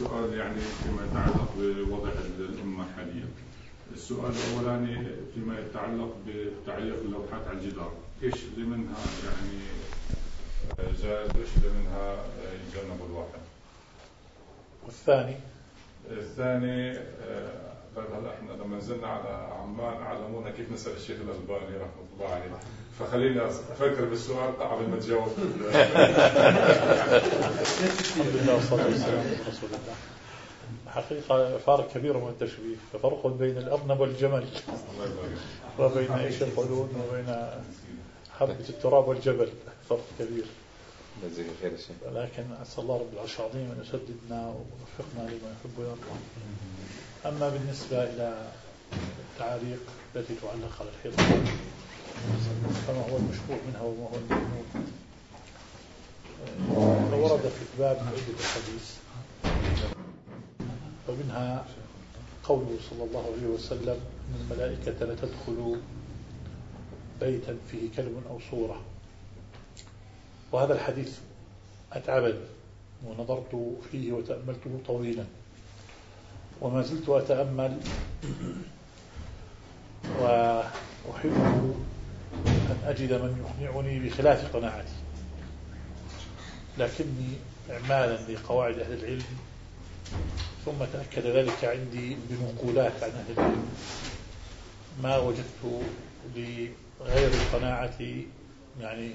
السؤال يعني فيما يتعلق بوضع الأمة حاليا. السؤال الأولاني فيما يتعلق بتعليق اللوحات على الجدار، إيش اللي منها يعني جائز، إيش اللي منها يجنب الواحد؟ والثاني هلا احنا لما نزلنا على عمان علمونا كيف نسأل الشيخ الألباني رحمه الله عليه، فخلينا أفكر بالسؤال قبل ما تجاوب. الحمد لله والصلاة والسلام على رسول الله. حقيقة فارق كبير من التشبيه، ففرق بين الأرنب والجمل، وبين عيش القلون وبين حبة التراب والجبل، فرق كبير. لكن أسأل الله رب العرش العظيم أن يسددنا ويوفقنا لما يحب ويرضى. أما بالنسبة إلى التعاليق التي تعلق على الحيط فما هو المشروع منها وما هو الممنوع، فورد في الباب عدة أحاديث، ومنها قوله صلى الله عليه وسلم إن الملائكة لا تدخل بيتا فيه كلب أو صورة. وهذا الحديث أتعبني ونظرت فيه وتأملته طويلا، وما زلت أتأمل وأحب أن أجد من يقنعني بخلاف قناعتي، لكني إعمالا لقواعد أهل العلم ثم تأكد ذلك عندي بمقولات عن أهل العلم ما وجدت لغير القناعة يعني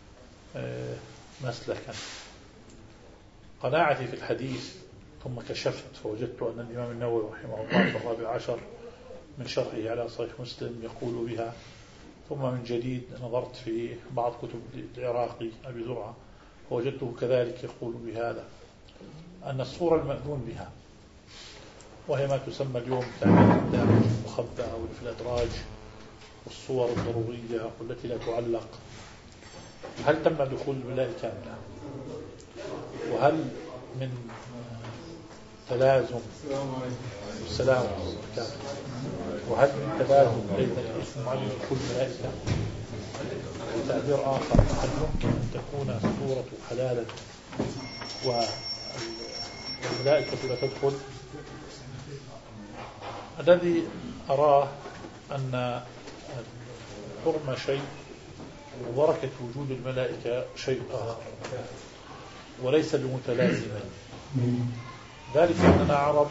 مسلكا. قناعتي في الحديث ثم كشفت فوجدت أن الإمام النووي رحمه الله في 14 من شرحه على صحيح مسلم يقول بها، ثم من جديد نظرت في بعض كتب العراقي أبي زرعة فوجدته كذلك يقول بهذا، أن الصورة المأذون بها وهي ما تسمى اليوم تعليق الدارج المخبأ أو في الأدراج والصور الضرورية والتي لا تعلق، هل تم دخول الملائكة أم لا؟ وهل من تلازم السلام عليكم وهل من تلازم بين الاسم وعدم دخول الملائكة؟ وتعبير آخر، هل يمكن أن تكون الصورة حلالا والملائكة لا تدخل؟ الذي أراه أن حرم شيء وبركة وجود الملائكة شيء آخر وليس بمتلازمين، ذلك أننا عرب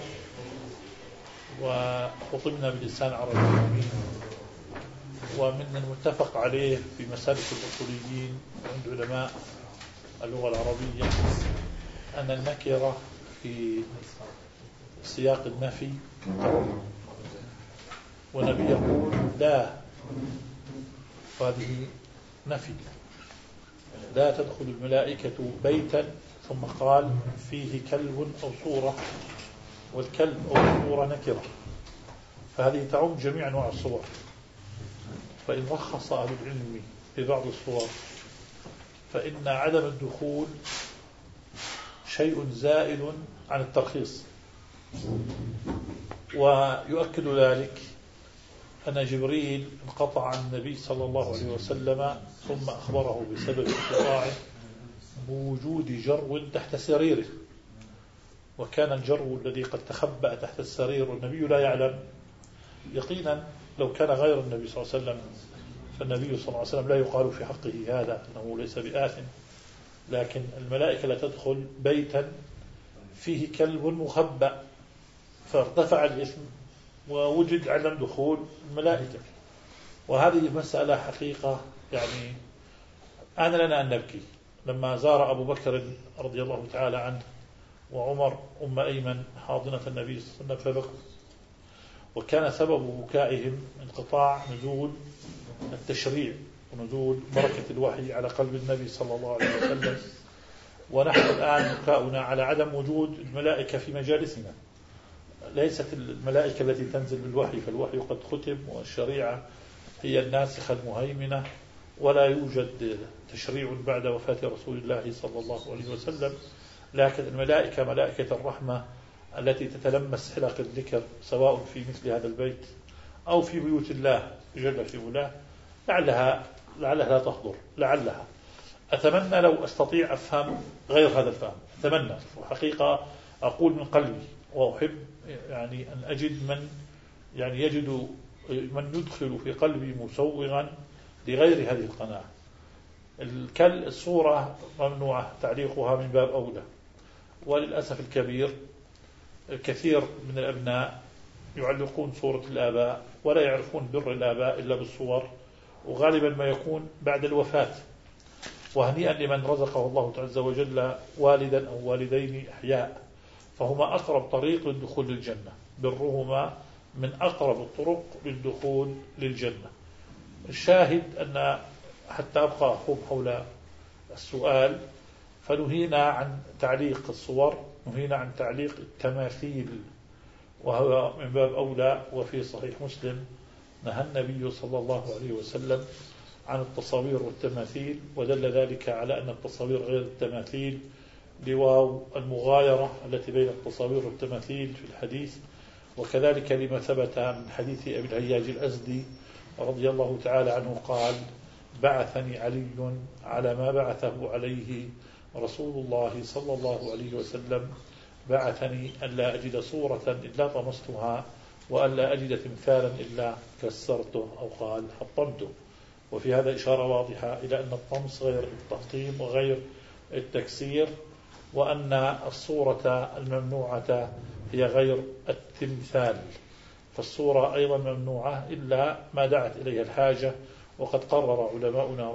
وخطبنا باللسان العربي المبين، ومن المتفق عليه في مسالك الأصوليين وعند علماء اللغة العربية أن النكرة في سياق النفي والنبي يقول لا، هذه نفي، لا تدخل الملائكة بيتا، ثم قال فيه كلب أو صورة، والكلب أو الصورة نكرة، فهذه تعم جميع أنواع الصور. فإن رخص أهل العلم في بعض الصور فإن عدم الدخول شيء زائل عن الترخيص، ويؤكد ذلك أن جبريل انقطع عن النبي صلى الله عليه وسلم ثم أخبره بسبب انقطاعه بوجود جرو تحت سريره، وكان الجرو الذي قد تخبأ تحت السرير والنبي لا يعلم يقينا، لو كان غير النبي صلى الله عليه وسلم فالنبي صلى الله عليه وسلم لا يقال في حقه هذا أنه ليس بآثم، لكن الملائكة لا تدخل بيتا فيه كلب مخبأ، فارتفع الإثم ووجد عدم دخول الملائكة. وهذه مسألة حقيقة يعني آن لنا أن نبكي. لما زار أبو بكر رضي الله تعالى عنه وعمر أم أيمن حاضنة النبي صلى الله عليه وسلم، وكان سبب بكائهم انقطاع نزول التشريع ونزول بركة الوحي على قلب النبي صلى الله عليه وسلم، ونحن الآن بكاؤنا على عدم وجود الملائكة في مجالسنا. ليست الملائكة التي تنزل بالوحي، فالوحي قد ختم والشريعة هي الناسخة المهيمنة، ولا يوجد تشريع بعد وفاة رسول الله صلى الله عليه وسلم، لكن الملائكة ملائكة الرحمة التي تتلمس حلق الذكر سواء في مثل هذا البيت أو في بيوت الله جل في علاه، لعلها لا تحضر، لعلها. أتمنى لو أستطيع أفهم غير هذا الفهم، أتمنى. وحقيقة أقول من قلبي، وأحب يعني أن أجد من يعني يجد من يدخل في قلبي مسوغا لغير هذه القناعة. الصورة ممنوعة تعليقها من باب أولى، وللأسف الكبير كثير من الأبناء يعلقون صورة الآباء ولا يعرفون بر الآباء إلا بالصور، وغالبا ما يكون بعد الوفاة. وهنيئا لمن رزقه الله عز وجل والدا أو والدين أحياء، فهما أقرب طريق للدخول للجنة، برهما من أقرب الطرق للدخول للجنة. الشاهد أن حتى أبقى أخوض حول السؤال، فنهينا عن تعليق الصور، نهينا عن تعليق التماثيل، وهو من باب أولى. وفي صحيح مسلم نهى النبي صلى الله عليه وسلم عن التصاوير والتماثيل، ودل ذلك على أن التصاوير غير التماثيل لواو المغايرة التي بين التصاوير والتماثيل في الحديث. وكذلك لما ثبت من حديث أبي الهياج الأزدي رضي الله تعالى عنه قال: بعثني علي على ما بعثه عليه رسول الله صلى الله عليه وسلم، بعثني أن لا أجد صورة إلا طمستها، وأن لا أجد تمثالا إلا كسرته، أو قال حطمته. وفي هذا إشارة واضحة إلى أن الطمس غير التحطيم وغير التكسير، وأن الصورة الممنوعة هي غير التمثال. فالصورة أيضا ممنوعة إلا ما دعت إليها الحاجة. وقد قرر علماؤنا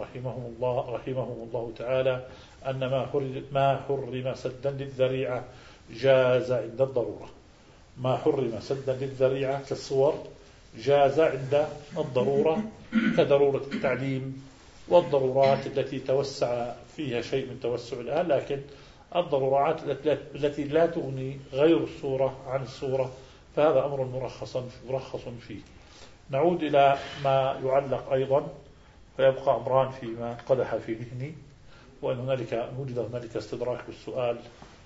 رحمهم الله تعالى أن ما حرم سدا للذريعة جاز عند الضرورة. ما حرم سدا للذريعة كالصور جاز عند الضرورة، كضرورة التعليم والضرورات التي توسع فيها شيء من توسع الآن، لكن الضرورات التي لا تغني غير الصورة عن الصورة، فهذا أمر مرخص فيه. نعود إلى ما يعلق أيضا، فيبقى أمران فيما قدح في ذهني، وأن وجد هنالك استدراك بالسؤال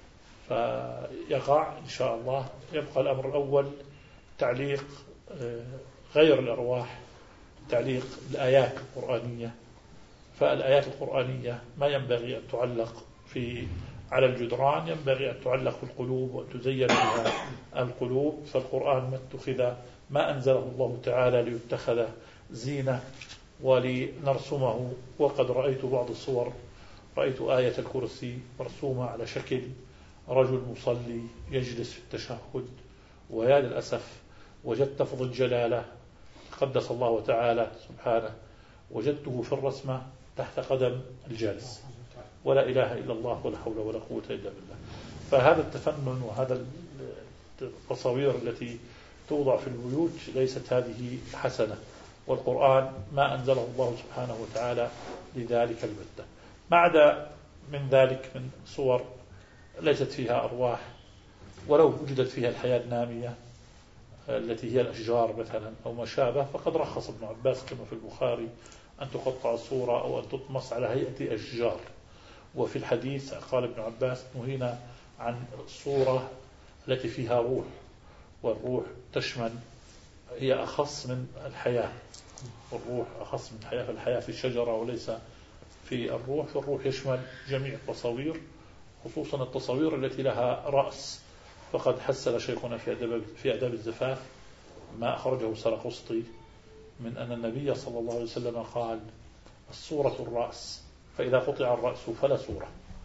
فيقع إن شاء الله. يبقى الأمر الأول تعليق غير الأرواح، تعليق الآيات القرآنية. فالآيات القرآنية ما ينبغي أن تعلق على الجدران، ينبغي أن تعلق في القلوب وأن تزين بها القلوب. فالقرآن ما اتخذ، ما أنزله الله تعالى ليتخذ زينة ولنرسمه. وقد رأيت بعض الصور، رأيت آية الكرسي مرسومة على شكل رجل مصلي يجلس في التشهد، ويا للأسف وجدت لفظ الجلالة قدس الله تعالى سبحانه، وجدته في الرسمة تحت قدم الجالس، ولا إله إلا الله ولا حول ولا قوة إلا بالله. فهذا التفنن وهذا التصاوير التي توضع في البيوت ليست هذه حسنة، والقرآن ما أنزله الله سبحانه وتعالى لذلك البتة. ما عدا من ذلك من صور ليست فيها أرواح، ولو وجدت فيها الحياة النامية التي هي الأشجار مثلا أو ما شابه، فقد رخص ابن عباس كما في البخاري أن تقطع الصورة أو أن تطمس على هيئة أشجار. وفي الحديث قال ابن عباس: نهينا عن الصورة التي فيها روح، والروح تشمل، هي أخص من الحياة، والروح أخص من الحياة، فالحياة في الشجرة وليس في الروح. فالروح يشمل جميع التصاوير، خصوصا التصاوير التي لها رأس. فقد حسن شيخنا في أداب الزفاف ما أخرجه سرقسطي من أن النبي صلى الله عليه وسلم قال: الصورة الرأس، فإذا قطع الرأس فلا صورة.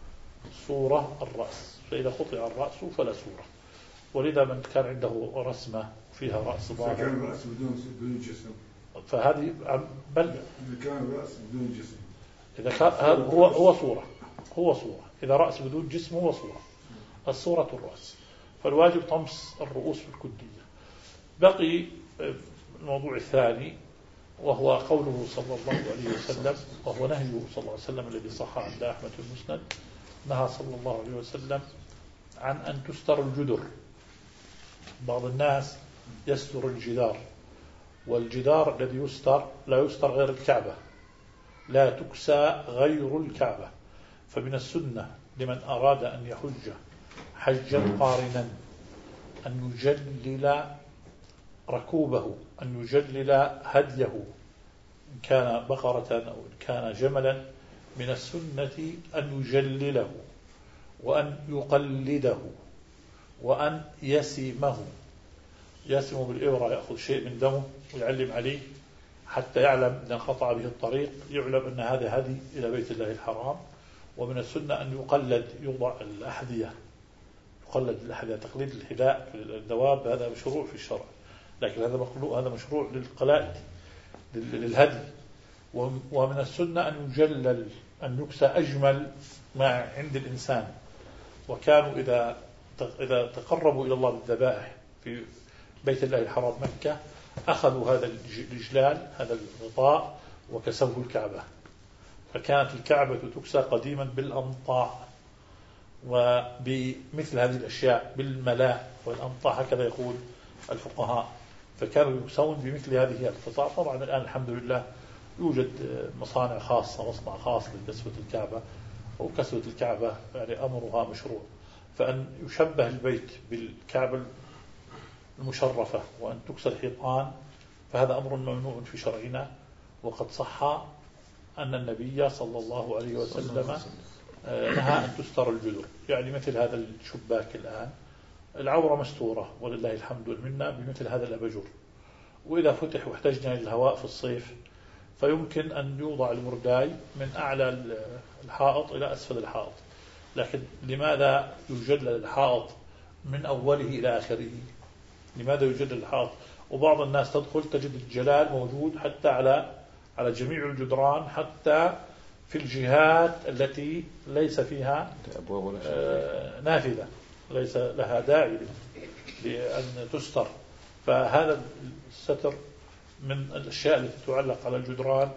صورة الرأس، فإذا قطع الرأس فلا صورة. ولذا من كان عنده رسمة فيها رأس ظاهر، إذا كان الرأس بدون جسم، فهذه بل إذا كان الرأس بدون جسم، إذا كان هو صورة. إذا رأس بدون جسم هو صورة، الصورة الرأس. فالواجب طمس الرؤوس بالكلية. بقي الموضوع الثاني، وهو قوله صلى الله عليه وسلم، وهو نهيه صلى الله عليه وسلم الذي صح عند أحمد المسند. نهى صلى الله عليه وسلم عن أن تستر الجدر. بعض الناس يستر الجدار، والجدار الذي يستر لا يستر غير الكعبة، لا تكسى غير الكعبة. فمن السنة لمن أراد أن يحج حجا قارنا أن يجلل ركوبه، أن يجلل هديه، إن كان بقرة أو إن كان جملا. من السنة أن يجلله وأن يقلده، وأن يسمه، يسم بالإبرة، يأخذ شيء من دمه ويعلم عليه حتى يعلم إذا انقطع به الطريق، يعلم أن هذا هدي إلى بيت الله الحرام. ومن السنة أن يقلد، يوضع الأحذية، يقلد الأحذية، تقليد الحذاء في الدواب هذا مشروع في الشرع، لكن هذا مشروع للقلائد للهدي. ومن السنة أن يجلل، أن يكسى أجمل ما عند الإنسان. وكانوا إذا تقربوا إلى الله بالذبائح في بيت الله الحرام مكة أخذوا هذا الإجلال، هذا الغطاء، وكسوه الكعبة. فكانت الكعبة تكسى قديما بالأمطاع وبمثل هذه الأشياء، بالملاء والأمطاع، هكذا يقول الفقهاء. فكانوا يكسون بمثل هذه القطع. طبعا الآن الحمد لله يوجد مصانع خاصة، مصنع خاص لكسوة الكعبة، وكسوة الكعبة يعني أمرها مشروع. فأن يشبه البيت بالكعبة المشرفة وأن تكسى الحيطان، فهذا أمر ممنوع في شرعنا. وقد صح أن النبي صلى الله عليه وسلم نهى أن تستر الجدر، يعني مثل هذا الشباك الآن العورة مستورة ولله الحمد والمنة بمثل هذا الأبجر، وإذا فتح واحتجنا للهواء في الصيف فيمكن أن يوضع المرداي من أعلى الحائط إلى أسفل الحائط. لكن لماذا يجلل الحائط من أوله إلى آخره؟ لماذا يجلل الحائط؟ وبعض الناس تدخل تجد الجلال موجود حتى على جميع الجدران، حتى في الجهات التي ليس فيها نافذة، ليس لها داعي لأن تستر. فهذا الستر من الأشياء التي تعلق على الجدران،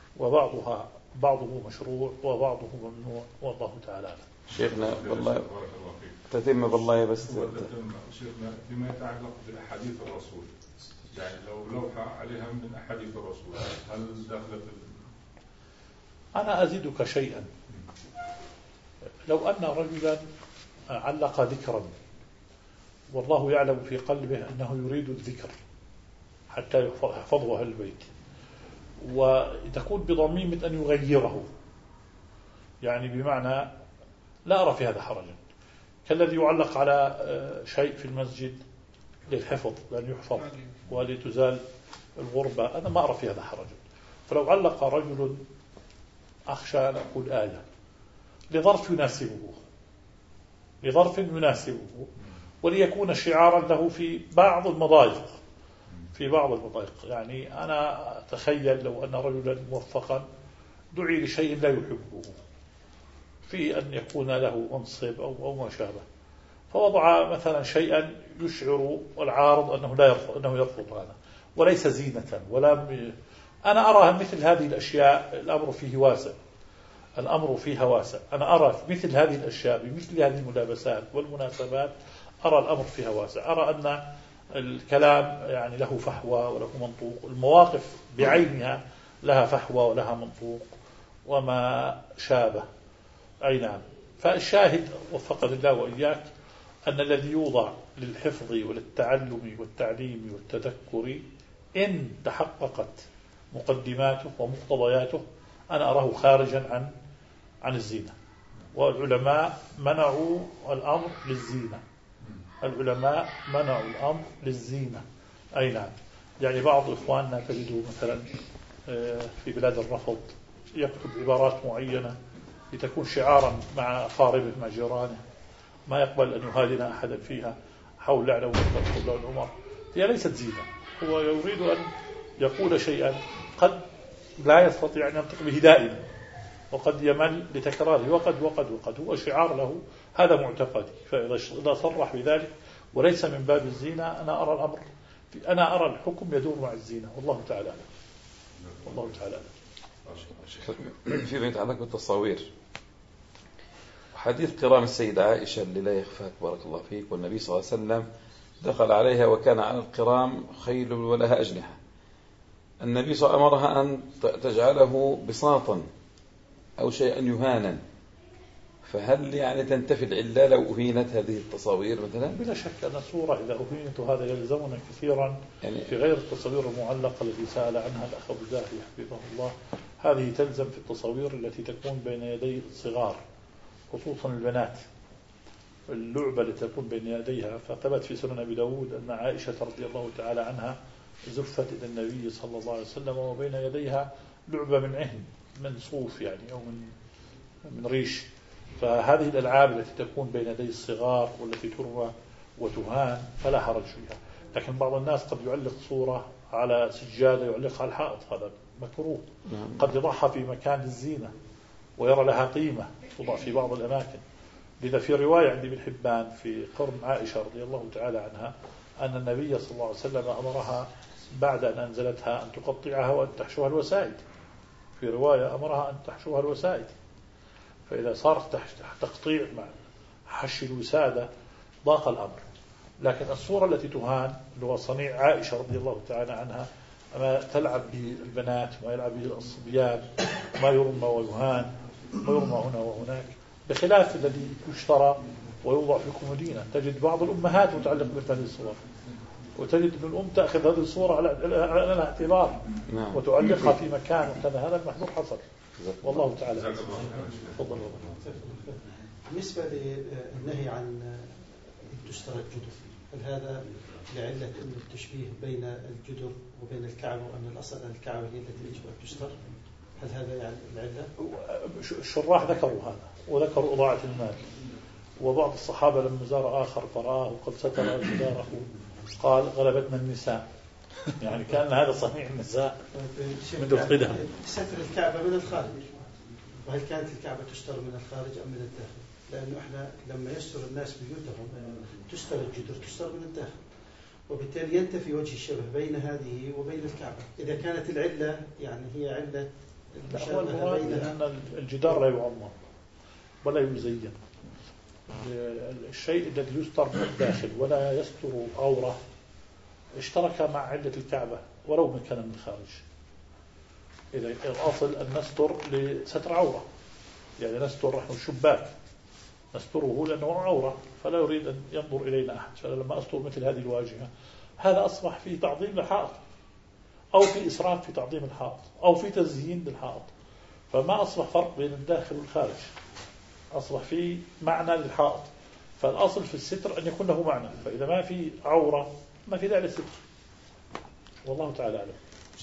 بعضه مشروع وبعضه ممنوع، والله تعالى. شيخنا والله تتم بالله، بس شيخنا فيما يتعلق بأحاديث الرسول، يعني لو لوحة عليها من أحاديث الرسول هل دخلت؟ أنا أزيدك شيئا. لو أن رجلا علق ذكرا والله يعلم في قلبه أنه يريد الذكر حتى يحفظه أهل البيت، وتكون بضميمة أن يغيره، يعني بمعنى لا أرى في هذا حرجا، كالذي يعلق على شيء في المسجد للحفظ، لأن يحفظ ولتزال الغربة، أنا ما أرى في هذا حرجا. فلو علق رجل، أخشى أن أقول آية، لظرف يناسبه وليكون شعارا له في بعض المضايق، يعني أنا أتخيل لو أن رجلا موفقا دعي لشيء لا يحبه، في أن يكون له منصب أو ما شابه، فوضع مثلا شيئا يشعر العارض أنه يرفض هذا وليس زينة أنا أرى مثل هذه الأشياء الأمر فيها واسع. أنا أرى مثل هذه الأشياء بمثل هذه الملابسات والمناسبات، أرى الأمر فيها واسع، أرى أن الكلام يعني له فحوى وله منطوق، المواقف بعينها لها فحوى ولها منطوق وما شابه. أي نعم. فالشاهد وفقد الله وإياك أن الذي يوضع للحفظ وللتعلم والتعليم والتذكر إن تحققت مقدماته ومقتضياته أنا أراه خارجا عن الزينة. والعلماء منعوا الأمر للزينة. أي نعم. يعني بعض إخواننا تجدوا مثلا في بلاد الرفض يكتب عبارات معينة لتكون شعارا مع أقاربه مع جيرانه، ما يقبل أن يهادن أحدا فيها، حول لعنة ومكتب لعن عمر، هي ليست زينة. هو يريد أن يقول شيئا قد لا يستطيع أن ينطق به دائما، وقد يمل لتكراره، وقد هو شعار له، هذا معتقدي. فإذا صرح بذلك وليس من باب الزينة، أنا أرى الحكم يدور مع الزينة، والله تعالى. فيما يتعلق بالتصاوير، حديث قرام السيدة عائشة اللي لا يخفاك بارك الله فيك، والنبي صلى الله عليه وسلم دخل عليها وكان على القرام خيل ولها أجنحة، النبي صلى الله عليه وسلم أمرها أن تجعله بساطا أو شيئا يهانا، فهل يعني تنتفي العلة لو أهينت هذه التصاوير مثلا؟ بلا شك أن الصورة إذا أهينت هذا يلزمنا كثيرا يعني في غير التصاوير المعلقة التي سأل عنها الأخ أبو زاهي حفظه الله. هذه تلزم في التصاوير التي تكون بين يدي الصغار خصوصا البنات، اللعبة التي تكون بين يديها. فثبت في سنن أبي داود أن عائشة رضي الله تعالى عنها زفت إلى النبي صلى الله عليه وسلم وبين يديها لعبة من عهن، من صوف يعني، أو من ريش. فهذه الألعاب التي تكون بين يدي الصغار والتي تروى وتهان فلا حرج فيها. لكن بعض الناس قد يعلق صورة على سجادة يعلقها على الحائط، هذا مكروه. قد يضعها في مكان الزينة ويرى لها قيمة، توضع في بعض الأماكن. لذا في رواية عند ابن حبان في قرن عائشة رضي الله تعالى عنها أن النبي صلى الله عليه وسلم أمرها بعد أن أنزلتها أن تقطعها وأن تحشوها الوسائد. في رواية أمرها أن تحشوها الوسائد. فإذا صارت تقطيع مع حش الوسادة ضاق الأمر. لكن الصورة التي تهان اللي هو صنيع عائشة رضي الله تعالى عنها، ما تلعب به البنات، ما يلعب به الصبيان، ما يرمى ويهان، ما يرمى هنا وهناك، بخلاف الذي يشترى ويوضع في كومودينا. تجد بعض الأمهات متعلق بهذه الصور، وتجد أن الأم تأخذ هذه الصورة على الاعتبار وتعلقها في مكان وكذا. هذا المحظور حصل والله تعالى. تفضل. بالنسبة للنهي عن تشترى الجدر، هل هذا لعلة أن التشبيه بين الجدر وبين الكعبة، وأن الأصل أن الكعبة هي التي يجب أن تشترى؟ هل هذا يعني العلة؟ الشراح ذكروا هذا وذكروا إضاعة المال. وبعض الصحابة لما زار آخر فرآه قد ستر جداره قال غلبتنا النساء، يعني كان هذا صنيع النساء منذ القدم. ستر الكعبة من الخارج، وهل كانت الكعبة تشترى من الخارج أم من الداخل؟ لأنه إحنا لما يستر الناس بيوتهم تشترى الجدر تشترى من الداخل، وبالتالي ينتفي وجه الشبه بين هذه وبين الكعبة. إذا كانت العلة يعني هي علة المشابهة بينها، لأن الجدار لا يعظم ولا يزين. الشيء الذي يستر من الداخل ولا يستر عورة اشترك مع علة الكعبة ولو من كان من الخارج. إذا الأصل أن نستر لستر عورة، يعني نستر نحن الشباك نستره لأنه عورة فلا يريد أن ينظر إلينا أحد. فلما أستر مثل هذه الواجهة هذا أصبح في تعظيم الحائط، أو في إسراف في تعظيم الحائط، أو في تزيين للحائط. فما أصبح فرق بين الداخل والخارج، أصبح في معنى للحائط. فالأصل في الستر أن يكون له معنى. فإذا ما في عورة ما في داعي للستر. والله تعالى أعلم.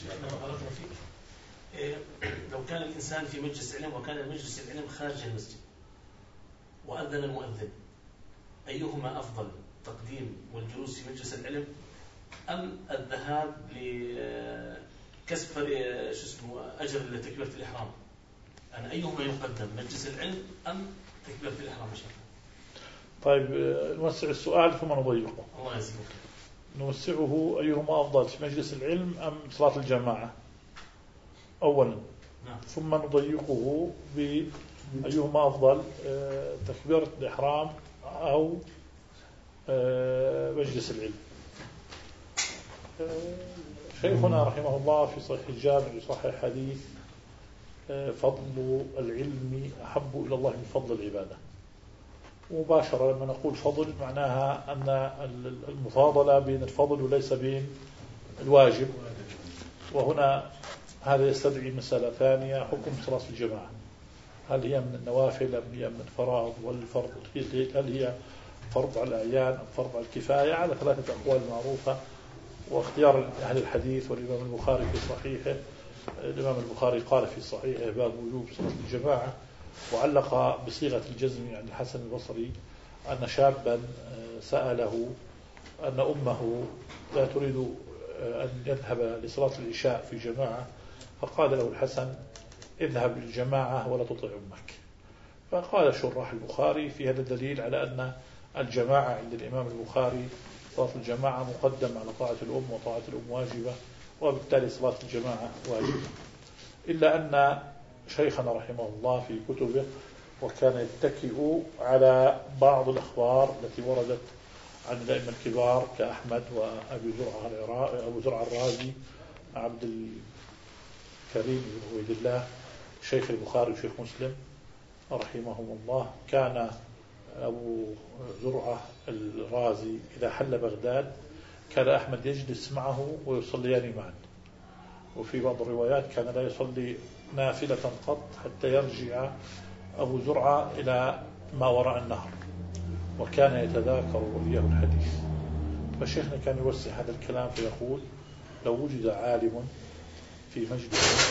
لو كان الإنسان في مجلس علم وكان مجلس العلم خارج المسجد وأذن المؤذن، أيهما أفضل، تقديم والجلوس في مجلس العلم أم الذهاب لكسب أجر لتكبيرة الإحرام؟ أنا أيهما يقدم، مجلس العلم أم تكبيرة الإحرام؟ طيب نوسع السؤال ثم نضيقه. الله يسلمك. نوسعه أيهما أفضل، في مجلس العلم أم صلاة الجماعة أولا؟ نعم. ثم نضيقه بأيهما أفضل، تكبيرة الإحرام أو مجلس العلم. شيخنا رحمه الله في صحيح الجامع صحيح حديث فضل العلم أحب إلى الله من فضل العبادة. مباشرة لما نقول فضل معناها أن المفاضلة بين الفضل وليس بين الواجب. وهنا هذا يستدعي مسألة ثانية، حكم صلاة الجماعة، هل هي من النوافل أم هي من الفرائض؟ والفرض هل هي فرض على الأعيان أم فرض على الكفاية؟ على ثلاثة أقوال معروفة. واختيار أهل الحديث والإمام البخاري في صحيحه، الإمام البخاري قال في صحيحه باب وجوب صلاة الجماعة، وعلق بصيغة الجزم عن الحسن البصري أن شابا سأله أن أمه لا تريد أن يذهب لصلاة العشاء في جماعة، فقال له الحسن اذهب للجماعة ولا تطع أمك. فقال شراح البخاري في هذا الدليل على أن الجماعة عند الإمام البخاري صلاة الجماعة مقدم على طاعة الأم، وطاعة الأم واجبة، وبالتالي صلاة الجماعة واجبة. إلا أن شيخنا رحمه الله في كتبه وكان يتكئ على بعض الأخبار التي وردت عن الأئمة الكبار كأحمد وأبي زرع الرازي عبد الكريم بن عبيد الله شيخ البخاري وشيخ مسلم رحمهم الله. كان أبو زرعة الرازي إذا حل بغداد كان أحمد يجلس معه ويصليان معا. وفي بعض الروايات كان لا يصلي نافلة قط حتى يرجع أبو زرعة إلى ما وراء النهر. وكان يتذاكر وإياه الحديث. فشيخنا كان يوسع هذا الكلام فيقول: لو وجد عالم في مجلس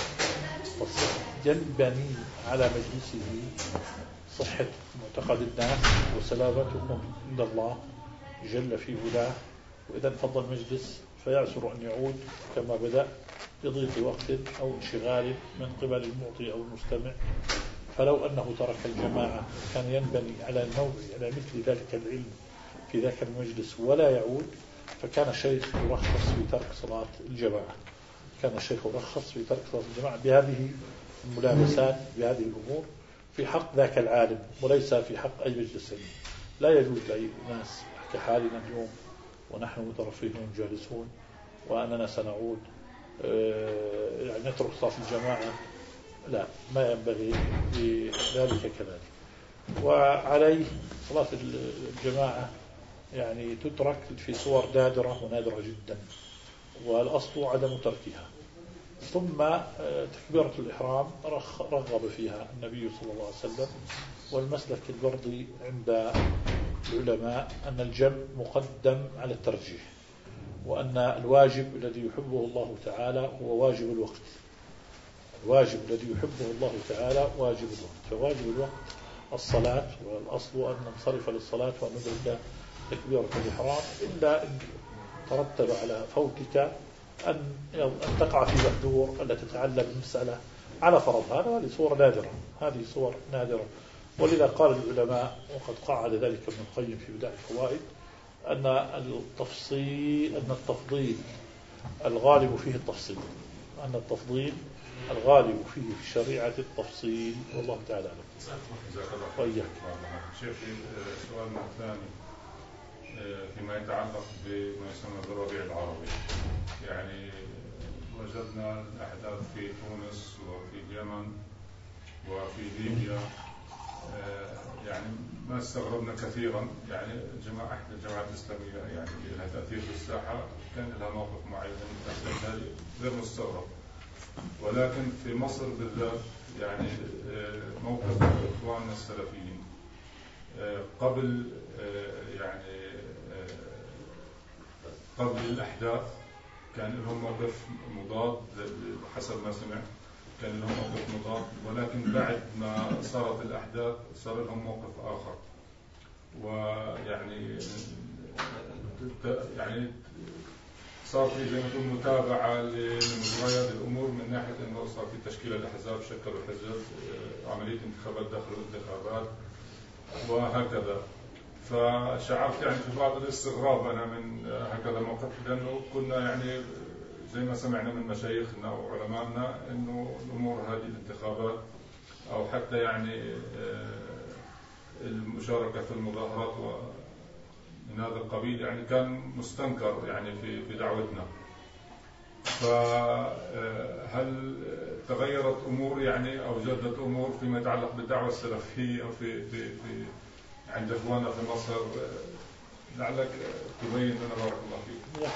ينبني على مجلسه صحة معتقد الناس وسلامتهم عند الله جل في علاه، وإذا انفض المجلس فيعسر أن يعود كما بدأ بضيق وقت أو انشغال من قبل المعطي أو المستمع. فلو أنه ترك الجماعة كان ينبني على على مثل ذلك العلم في ذاك المجلس ولا يعود، فكان الشيخ يرخص في ترك صلاة الجماعة. كان الشيخ يرخص في ترك صلاة الجماعة بهذه الملابسات، بهذه الأمور، في حق ذاك العالم وليس في حق أي مجلس علمي. لا يجوز لأي ناس كحالنا اليوم ونحن مترفهون جالسون وأننا سنعود يعني نترك صلاة الجماعة، لا، ما ينبغي ذلك كذلك. وعليه صلاة الجماعة يعني تترك في صور نادرة ونادرة جدا، والأصل عدم تركها. ثم تكبيرة الإحرام رغب فيها النبي صلى الله عليه وسلم، والمسلك البردي عند العلماء أن الجمع مقدم على الترجيح، وأن الواجب الذي يحبه الله تعالى هو واجب الوقت. الواجب الذي يحبه الله تعالى واجب الوقت، فواجب الوقت الصلاة، والأصل أن ننصرف للصلاة وندرك تكبيرة الإحرام، إلا أن ترتب على فوتك أن تقع في محذور ألا تتعلم المسألة على فرض. هذه صور نادرة، هذه صور نادرة. ولذا قال العلماء، وقد قعد ذلك ابن القيم في بداية الفوائد، أن التفضيل الغالب فيه التفصيل، أن التفضيل الغالب فيه في شريعة التفصيل، والله تعالى أعلم. وإياك. شيخي، سؤالنا الثاني فيما يتعلق بما يسمى بالربيع العربي. يعني وجدنا الأحداث في تونس وفي اليمن وفي ليبيا، يعني ما استغربنا كثيرا. يعني إحدى الجماعات الإسلامية يعني لها تأثير في الساحة، كان لها موقف معين غير مستغرب. ولكن في مصر بالذات يعني موقف إخواننا السلفيين قبل قبل الأحداث كان لهم موقف مضاد حسب ما سمعت، كان لهم موقف مضاد، ولكن بعد ما صارت الأحداث صار لهم موقف آخر. ويعني صار في زي ما تقول متابعة لمجريات الأمور من ناحية أنه صار في تشكيل الأحزاب، شكلوا حزب، عملية انتخابات داخل الانتخابات وهكذا. فشعرت يعني في بعض الاستغراب أنا من هكذا موقف، لأنه كنا يعني زي ما سمعنا من مشايخنا وعلمائنا أنه الأمور هذه الانتخابات أو حتى يعني المشاركة في المظاهرات من هذا القبيل يعني كان مستنكر يعني في دعوتنا. فهل تغيرت أمور يعني أو جدت أمور فيما يتعلق بالدعوة السلفية في عند إخواننا في مصر؟ لعلك تبين لنا، بارك الله فيك.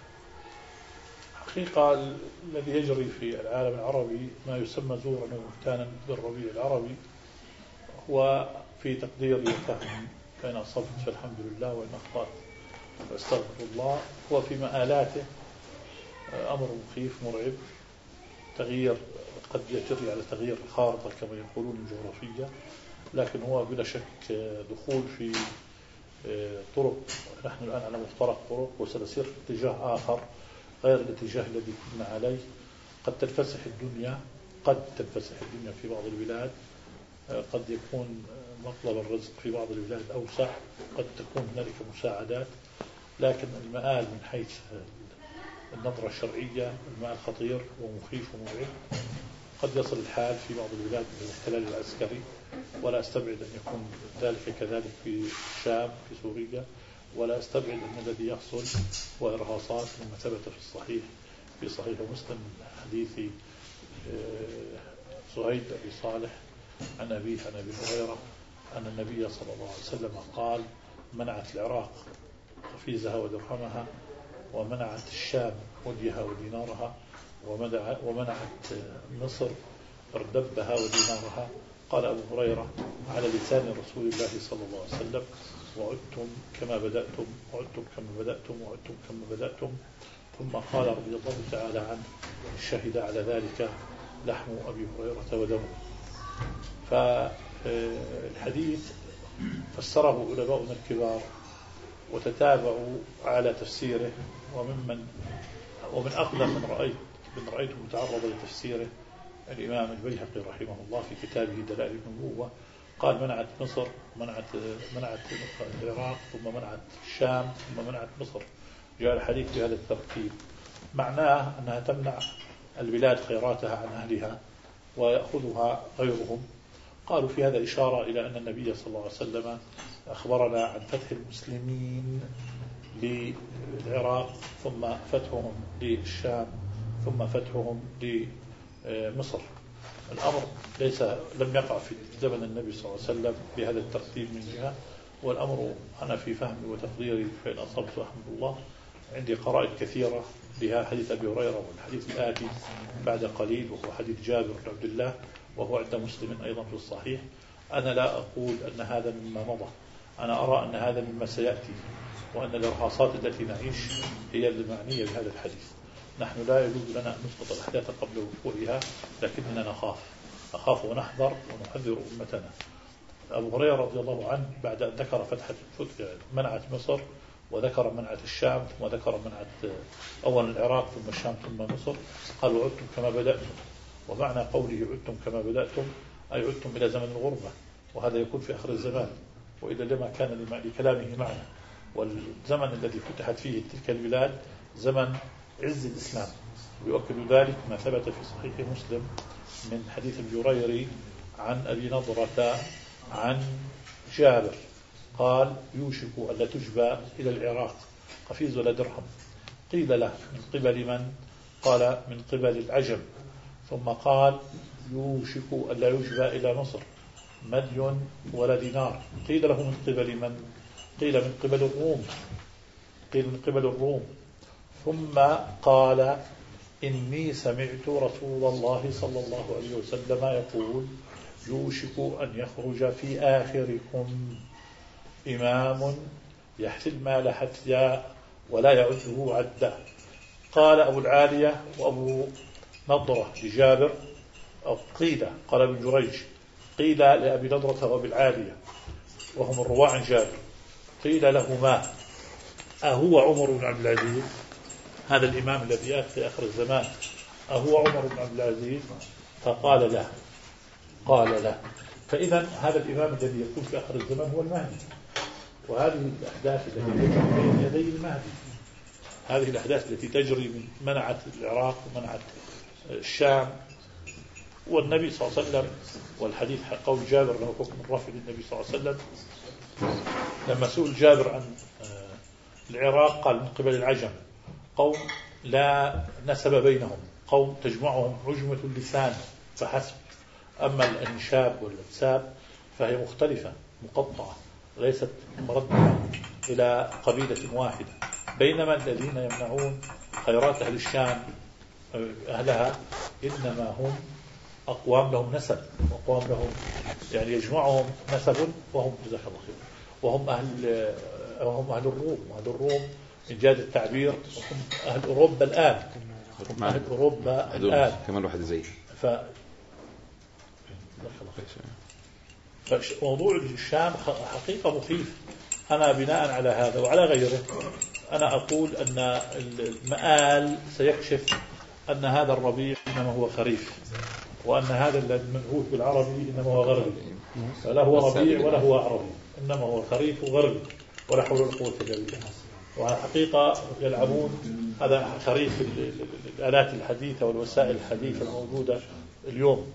حقيقة الذي يجري في العالم العربي ما يسمى زورا ومهتانا بالربيع العربي، هو في تقديري وفهمي، فإن أصبت فالحمد لله وإن أخطأت فاستغفر الله، هو في مآلاته أمر مخيف مرعب، تغيير قد يجري على تغيير الخارطة كما يقولون الجغرافية، لكن هو بلا شك دخول في طرق. نحن الآن على مفترق طرق وسنسير في اتجاه آخر غير الاتجاه الذي كنا عليه. قد تنفسح الدنيا في بعض البلاد، قد يكون مطلب الرزق في بعض البلاد أوسع، قد تكون هنالك مساعدات، لكن المآل من حيث النظرة الشرعية المآل خطير ومخيف ومرعب. قد يصل الحال في بعض البلاد بالاحتلال العسكري، ولا أستبعد أن يكون ذلك كذلك في الشام في سوريا، ولا أستبعد أن الذي يحصل هو إرهاصات مما ثبت في الصحيح في صحيح مسلم حديث صهيب أبي صالح عن أبيه عن أبي هريرة أن النبي صلى الله عليه وسلم قال: منعت العراق خفيزها ودرهمها، ومنعت الشام وديها ودينارها، ومنعت مصر اردبها ودينارها. قال أبو هريرة على لسان رسول الله صلى الله عليه وسلم: وعدتم كما بدأتم وعدتم كما بدأتم وعدتم كما بدأتم. ثم قال رضي الله تعالى عنه: شهد على ذلك لحم أبي هريرة ودمه. فالحديث فسره علماؤنا الكبار وتتابعوا على تفسيره، ومن أقدم من رأيته متعرض لتفسيره الإمام البيهقي رحمه الله في كتابه دلائل النبوة. قال: منعت مصر، منعت العراق، ثم منعت الشام، ثم منعت مصر. جاء الحديث بهذا الترتيب، معناه أنها تمنع البلاد خيراتها عن أهلها ويأخذها غيرهم. قالوا في هذا إشارة إلى أن النبي صلى الله عليه وسلم أخبرنا عن فتح المسلمين للعراق، ثم فتحهم للشام، ثم فتحهم لمصر. الأمر لم يقع في زمن النبي صلى الله عليه وسلم بهذا الترتيب من جهة، والأمر أنا في فهمي وتقديري فإن أصبت أحمد الله، عندي قرائن كثيرة لها حديث أبي هريرة والحديث الآتي بعد قليل، وهو حديث جابر بن عبد الله، وهو عند مسلم أيضا في الصحيح. أنا لا أقول أن هذا مما مضى، أنا أرى أن هذا مما سيأتي، وأن الإرهاصات التي نعيش هي المعنية بهذا الحديث. نحن لا يجوز لنا أن نسقط الأحداث قبل وقوعها، لكننا نخاف ونحذر ونحذر أمتنا. أبو هريرة رضي الله عنه بعد أن ذكر منعت مصر، وذكر منعت الشام، ثم ذكر منعت أولا العراق ثم الشام ثم مصر، قال: وعدتم كما بدأتم. ومعنى قوله عدتم كما بدأتم أي عدتم إلى زمن الغربة، وهذا يكون في آخر الزمان، وإذا لما كان لكلامه معنى. والزمن الذي فتحت فيه تلك البلاد زمن عز الإسلام، ويؤكد ذلك ما ثبت في صحيح مسلم من حديث الجريري عن أبي نضرة عن جابر قال: يوشك ألا تجبى إلى العراق قفيز ولا درهم. قيل له: من قبل من؟ قال: من قبل العجم. ثم قال: يوشك ألا يجبى إلى مصر مدي ولا دينار. قيل له: من قبل من؟ قيل: من قبل الروم. قيل: من قبل الروم. ثم قال: إني سمعت رسول الله صلى الله عليه وسلم يقول: يوشك أن يخرج في آخركم إمام يحثي المال حثيا ولا يعده عدا. قال أبو العالية وأبو نضرة لجابر، أو قال ابن جريج، قيل لأبي نضرة وأبي العالية وهم الرواة عن جابر، قيل لهما: أهو عمر بن عبد العزيز هذا الإمام الذي يأتي في آخر الزمان، أهو عمر بن عبد العزيز؟ فقال لا. قال لا. فإذا هذا الإمام الذي يكون في آخر الزمان هو المهدي، وهذه الأحداث التي تجري بين يدي المهدي، هذه الأحداث التي تجري من منعت العراق ومنعت الشام، والنبي صلى الله عليه وسلم، والحديث قول جابر له حكم الرفع للنبي صلى الله عليه وسلم. لما سئل جابر عن العراق قال: من قبل العجم، قوم لا نسب بينهم، قوم تجمعهم عجمة اللسان فحسب. أما الأنشاب والأنساب فهي مختلفة مقطعة، ليست مردة إلى قبيلة واحدة. بينما الذين يمنعون خيرات أهل الشام أهلها إنما هم أقوام لهم نسب، وأقوام لهم يعني يجمعهم نسب، وهم جزاك الله خير، وهم أهل الروم. وأهل الروم من جاد التعبير هم أهل أوروبا الآن، هم أهل أوروبا الآن كمان واحد زي فموضوع الشام حقيقة مخيف. أنا بناء على هذا وعلى غيره أنا أقول أن المآل سيكشف أن هذا الربيع إنما هو خريف، وأن هذا المنهوج بالعربي إنما هو غربي، فلا هو ربيع ولا هو عربي، إنما هو خريف وغربي، ولا حول ولا قوة إلا بالله. وحقيقة يلعبون هذا خريف الآلات الحديثة والوسائل الحديثة الموجودة اليوم.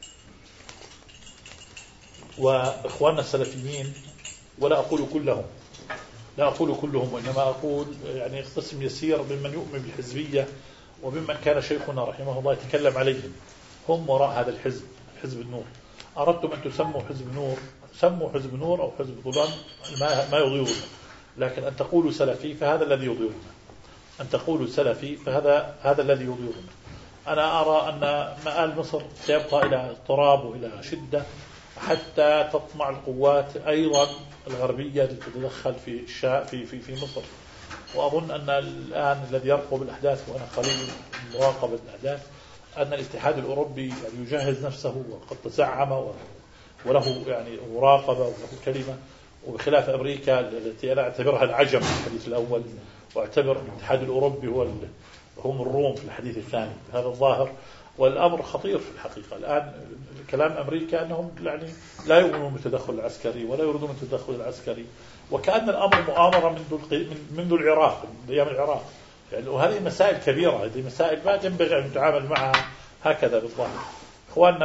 وإخواننا السلفيين، ولا أقول كلهم، لا أقول كلهم، وإنما أقول يعني قسم يسير ممن يؤمن بالحزبية وممن كان شيخنا رحمه الله يتكلم عليهم، هم وراء هذا الحزب، حزب النور. أردتم أن تسموا حزب نور، سموا حزب نور أو حزب ظلام، ما يضيرنا، لكن أن تقولوا سلفي فهذا الذي يضيرنا، أن تقولوا سلفي فهذا الذي يضيرنا. أنا أرى أن مآل مصر سيبقى إلى اضطراب وإلى شدة حتى تطمع القوات أيضا الغربية تتدخل في مصر. وأظن أن الآن الذي يرقب الأحداث وأنا قليل مراقبة الأحداث أن الاتحاد الأوروبي يعني يجهز نفسه وقد تزعم وله يعني مراقبة وله كلمة، وبخلاف أمريكا التي أنا أعتبرها العجم في الحديث الأول، وأعتبر الاتحاد الأوروبي هم الروم في الحديث الثاني هذا الظاهر. والأمر خطير في الحقيقة الآن. كلام أمريكا أنهم يعني لا يؤمنون بالتدخل العسكري ولا يريدون التدخل العسكري، وكأن الأمر مؤامرة منذ العراق، من أيام العراق يعني. وهذه مسائل كبيرة، هذه مسائل ما ينبغي أن نتعامل معها هكذا بالظاهر. إخواننا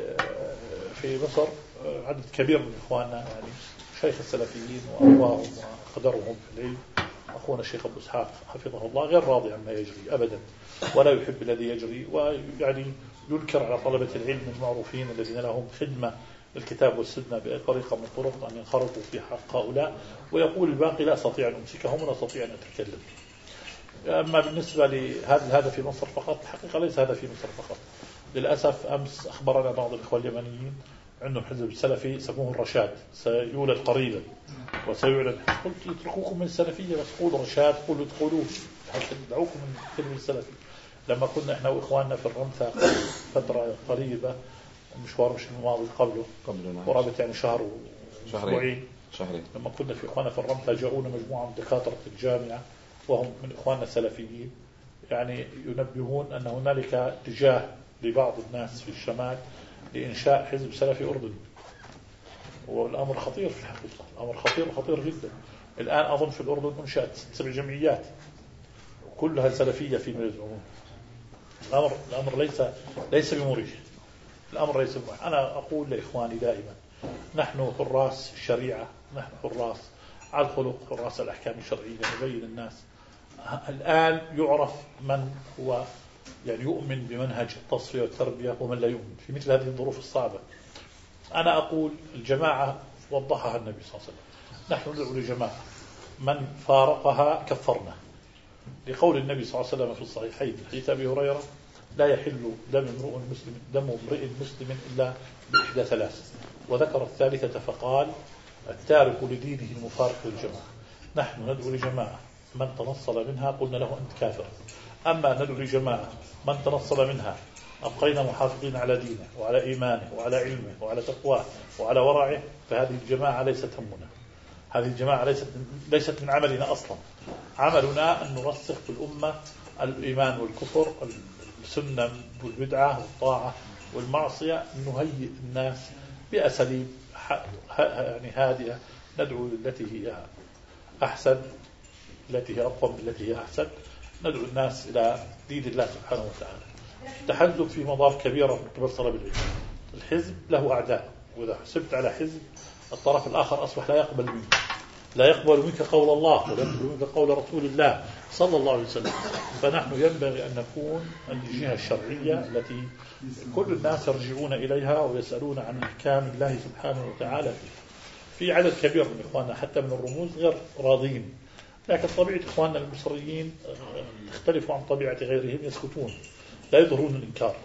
في مصر عدد كبير من إخواننا يعني شيخ السلفيين وأرواهم وقدرهم في العلم، أخونا الشيخ أبو إسحاق حفظه الله غير راضي عما يجري أبدا، ولا يحب الذي يجري، ويعني ينكر على طلبة العلم المعروفين الذين لهم خدمة للكتاب والسنة بأي طريقة من الطرق أن ينخرطوا في حق هؤلاء، ويقول الباقي لا أستطيع أن أمسكهم ولا أستطيع أن أتكلم. أما بالنسبة لهذا في مصر فقط، الحقيقة ليس هذا في مصر فقط. للأسف أمس أخبرنا بعض الإخوة اليمنيين عندهم حزب السلفي يسموه الرشاد سيولد قريبا وسيعلن. قلت اتركوكم من السلفية بس قولوا رشاد، قولوا ادخلوا حتى دعوكم من الحزب السلفي. لما كنا احنا واخواننا في الرمثة فترة قريبة، المشوار مش الماضي قبله قرابة يعني شهر وشهرين، لما كنا في اخواننا في الرمثة جاءونا مجموعة من دكاترة الجامعة وهم من اخواننا السلفيين، يعني ينبهون ان هنالك اتجاه لبعض الناس في الشمال لإنشاء حزب سلفي أردني. والأمر خطير في الحقيقة، الأمر خطير جدا. الآن أظن في الأردن أنشأت 7 جمعيات كلها سلفية في مجلس العموم. الأمر ليس بمريح. الأمر ليس بمريح. أنا أقول لإخواني دائما نحن حراس الشريعة، نحن حراس على الخلق، حراس الأحكام الشرعية، نبين الناس. الآن يعرف من هو يعني يؤمن بمنهج التصفية والتربية ومن لا يؤمن في مثل هذه الظروف الصعبة. أنا أقول الجماعة وضحها النبي صلى الله عليه وسلم، نحن ندعو لجماعة من فارقها كفرنا، لقول النبي صلى الله عليه وسلم في الصحيحين حديث أبي هريرة لا يحل دم امرئ مسلم إلا بإحدى 3، وذكر الثالثة فقال التارك لدينه المفارق للجماعة. نحن ندعو لجماعة من تنصل منها قلنا له أنت كافر، أما ندعو لجماعة من تنصل منها أبقينا محافظين على دينه وعلى إيمانه وعلى علمه وعلى تقواه وعلى ورعه، فهذه الجماعة ليست همنا، هذه الجماعة ليست من عملنا أصلا. عملنا أن نرسخ في الأمة الإيمان والكفر، السنة والبدعة والطاعة والمعصية، نهيئ الناس بأساليب يعني هادئة، ندعو التي هي أحسن، التي هي أقوم، التي هي أحسن، ندعو الناس إلى دين الله سبحانه وتعالى. تحزب في مضار كبيرة من قبل طلب العلم. الحزب له أعداء، وإذا حسبت على حزب الطرف الآخر أصبح لا يقبل منك قول الله ولا يقبل منك قول رسول الله صلى الله عليه وسلم. فنحن ينبغي أن نكون الجهة الشرعية التي كل الناس يرجعون إليها ويسألون عن أحكام الله سبحانه وتعالى فيها. في عدد كبير من إخواننا حتى من الرموز غير راضين، لكن طبيعة إخواننا المصريين تختلف عن طبيعة غيرهم، يسكتون لا يظهرون الإنكار.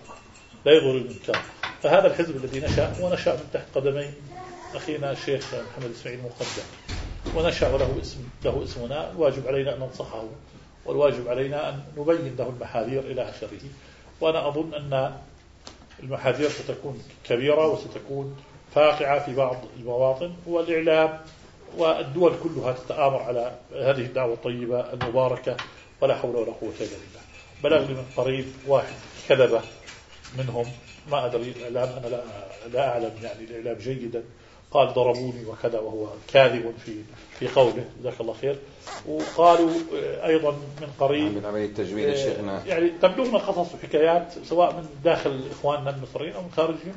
فهذا الحزب الذي نشأ ونشأ من تحت قدمي أخينا الشيخ محمد إسماعيل مقدم، ونشأ له اسمنا، الواجب علينا أن ننصحه والواجب علينا أن نبين له المحاذير إلى آخره. وأنا أظن أن المحاذير ستكون كبيرة وستكون فاقعة في بعض المواطن، والإعلام والدول كلها تتآمر على هذه الدعوة الطيبة المباركة، ولا حول ولا قوة إلا بالله. بلغني من قريب واحد كذبة منهم، ما أدري الإعلام، أنا لا أعلم يعني الإعلام جيدا، قال ضربوني وكذا، وهو كاذب في قوله، جزاك الله خير. وقالوا أيضا من قريب من عملية تجميل الشيخنا، يعني تبلغنا قصص وحكايات سواء من داخل إخواننا المصريين أو من خارجهم،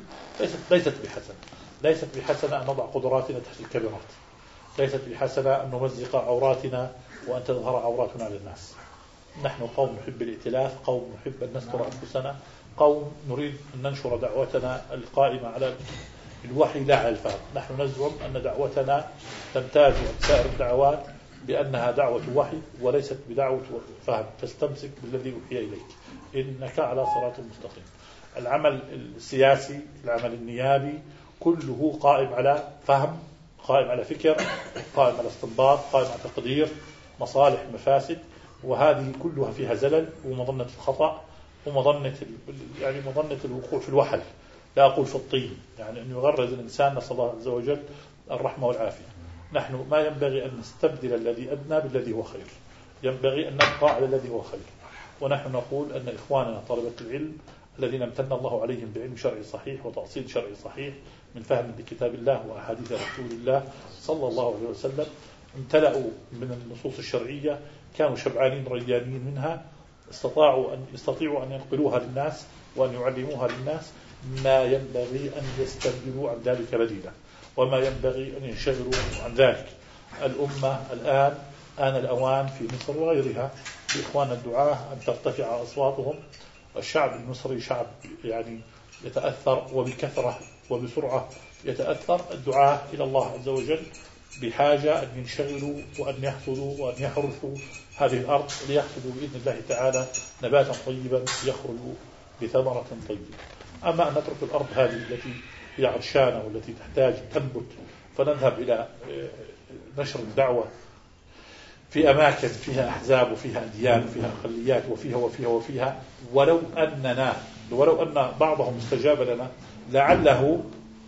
ليست بحسنة أن نضع قدراتنا تحت الكاميرات، ليست بحسنة أن نمزق عوراتنا وأن تظهر عوراتنا للناس. نحن قوم نحب الائتلاف، قوم نحب أن نستر أنفسنا، قوم نريد أن ننشر دعوتنا القائمة على الوحي لا على الفهم. نحن نزعم أن دعوتنا تمتاز عن سائر الدعوات بأنها دعوة وحي وليست بدعوة فهم، فاستمسك بالذي أوحي إليك إنك على صراط مستقيم. العمل السياسي، العمل النيابي كله قائم على فهم، قائم على فكر، قائم على استنباط، قائم على تقدير مصالح مفاسد، وهذه كلها فيها زلل ومظنة الخطأ ومظنة مظنة الوقوع في الوحل، لا أقول في الطين، يعني أن يغرز الإنسان نسأل الله عز وجل الرحمة والعافية. نحن ما ينبغي أن نستبدل الذي أدنى بالذي هو خير، ينبغي أن نبقى على الذي هو خير. ونحن نقول أن إخواننا طلبة العلم الذين امتن الله عليهم بعلم شرعي صحيح وتأصيل شرعي صحيح من فهم لكتاب الله وأحاديث رسول الله صلى الله عليه وسلم، امتلأوا من النصوص الشرعية، كانوا شبعانين ريانين منها، يستطيعوا أن ينقلوها للناس وأن يعلموها للناس. ما ينبغي أن يستبدلوا عن ذلك بديلا، وما ينبغي أن ينشغلوا عن ذلك. الأمة الآن آن الأوان في مصر وغيرها بإخوان الدعاة أن ترتفع أصواتهم. الشعب المصري شعب يعني يتأثر وبكثرة وبسرعة يتأثر. الدعاة إلى الله عز وجل بحاجة أن ينشغلوا وأن يحصدوا وأن يحرثوا هذه الأرض ليحصدوا بإذن الله تعالى نباتا طيبا يخرج بثمرة طيبة. أما أن نترك الأرض هذه التي هي عطشانة والتي تحتاج تنبت فنذهب إلى نشر الدعوة في أماكن فيها أحزاب وفيها أديان وفيها أقليات وفيها ولو أن بعضهم استجاب لنا لعله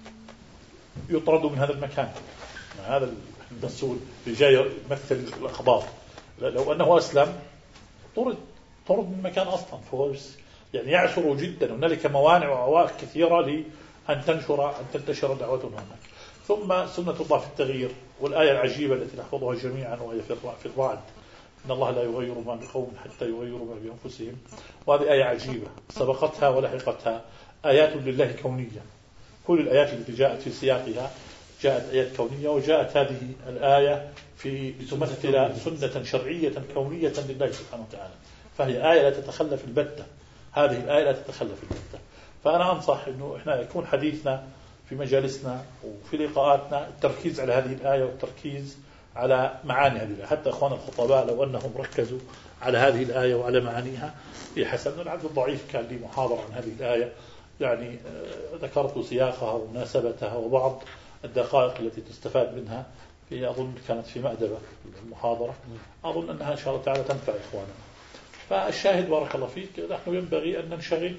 يطرد من هذا المكان. هذا المسؤول اللي جاي يمثل الأخبار لو أنه أسلم طرد من مكان أصلا، فهو يعني يعسر جدا. هنالك موانع وعوائق كثيرة لأن تنتشر دعوتنا هناك. ثم سنة الله في التغيير، والآية العجيبة التي نحفظها جميعا وهي في الرعد: إن الله لا يغير ما بقوم حتى يغيروا ما بأنفسهم. وهذه آية عجيبة سبقتها ولحقتها آيات لله كونية. كل الآيات التي جاءت في سياقها جاءت آيات كونية، وجاءت هذه الآية لتمثل سنة شرعية كونية لله سبحانه وتعالى، فهي آية لا تتخلف البتة. هذه الآية لا تتخلف البتة. فأنا أنصح أنه إحنا يكون حديثنا في مجالسنا وفي لقاءاتنا التركيز على هذه الآية والتركيز على معاني هذه الآية. حتى أخوان الخطباء لو أنهم ركزوا على هذه الآية وعلى معانيها في حسن. العبد الضعيف كان لي محاضرة عن هذه الآية، يعني ذكرت سياقها ومناسبتها وبعض الدقائق التي تستفاد منها، أظن كانت في مأدبة المحاضرة، أظن أنها إن شاء الله تعالى تنفع إخواننا. فالشاهد بارك الله فيك، نحن ينبغي أن ننشغل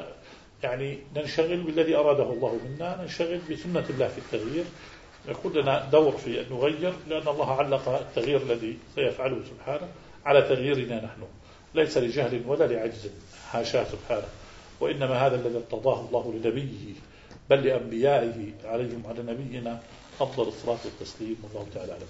ننشغل بالذي أراده الله منا، ننشغل بسنة الله في التغيير، يكون لنا دور في أن نغير، لأن الله علق التغيير الذي سيفعله سبحانه على تغييرنا نحن، ليس لجهل ولا لعجز، حاشاه سبحانه، وإنما هذا الذي ارتضاه الله لنبيه بل لأنبيائه عليهم على نبينا أفضل الصلاة والتسليم. والله تعالى أعلم.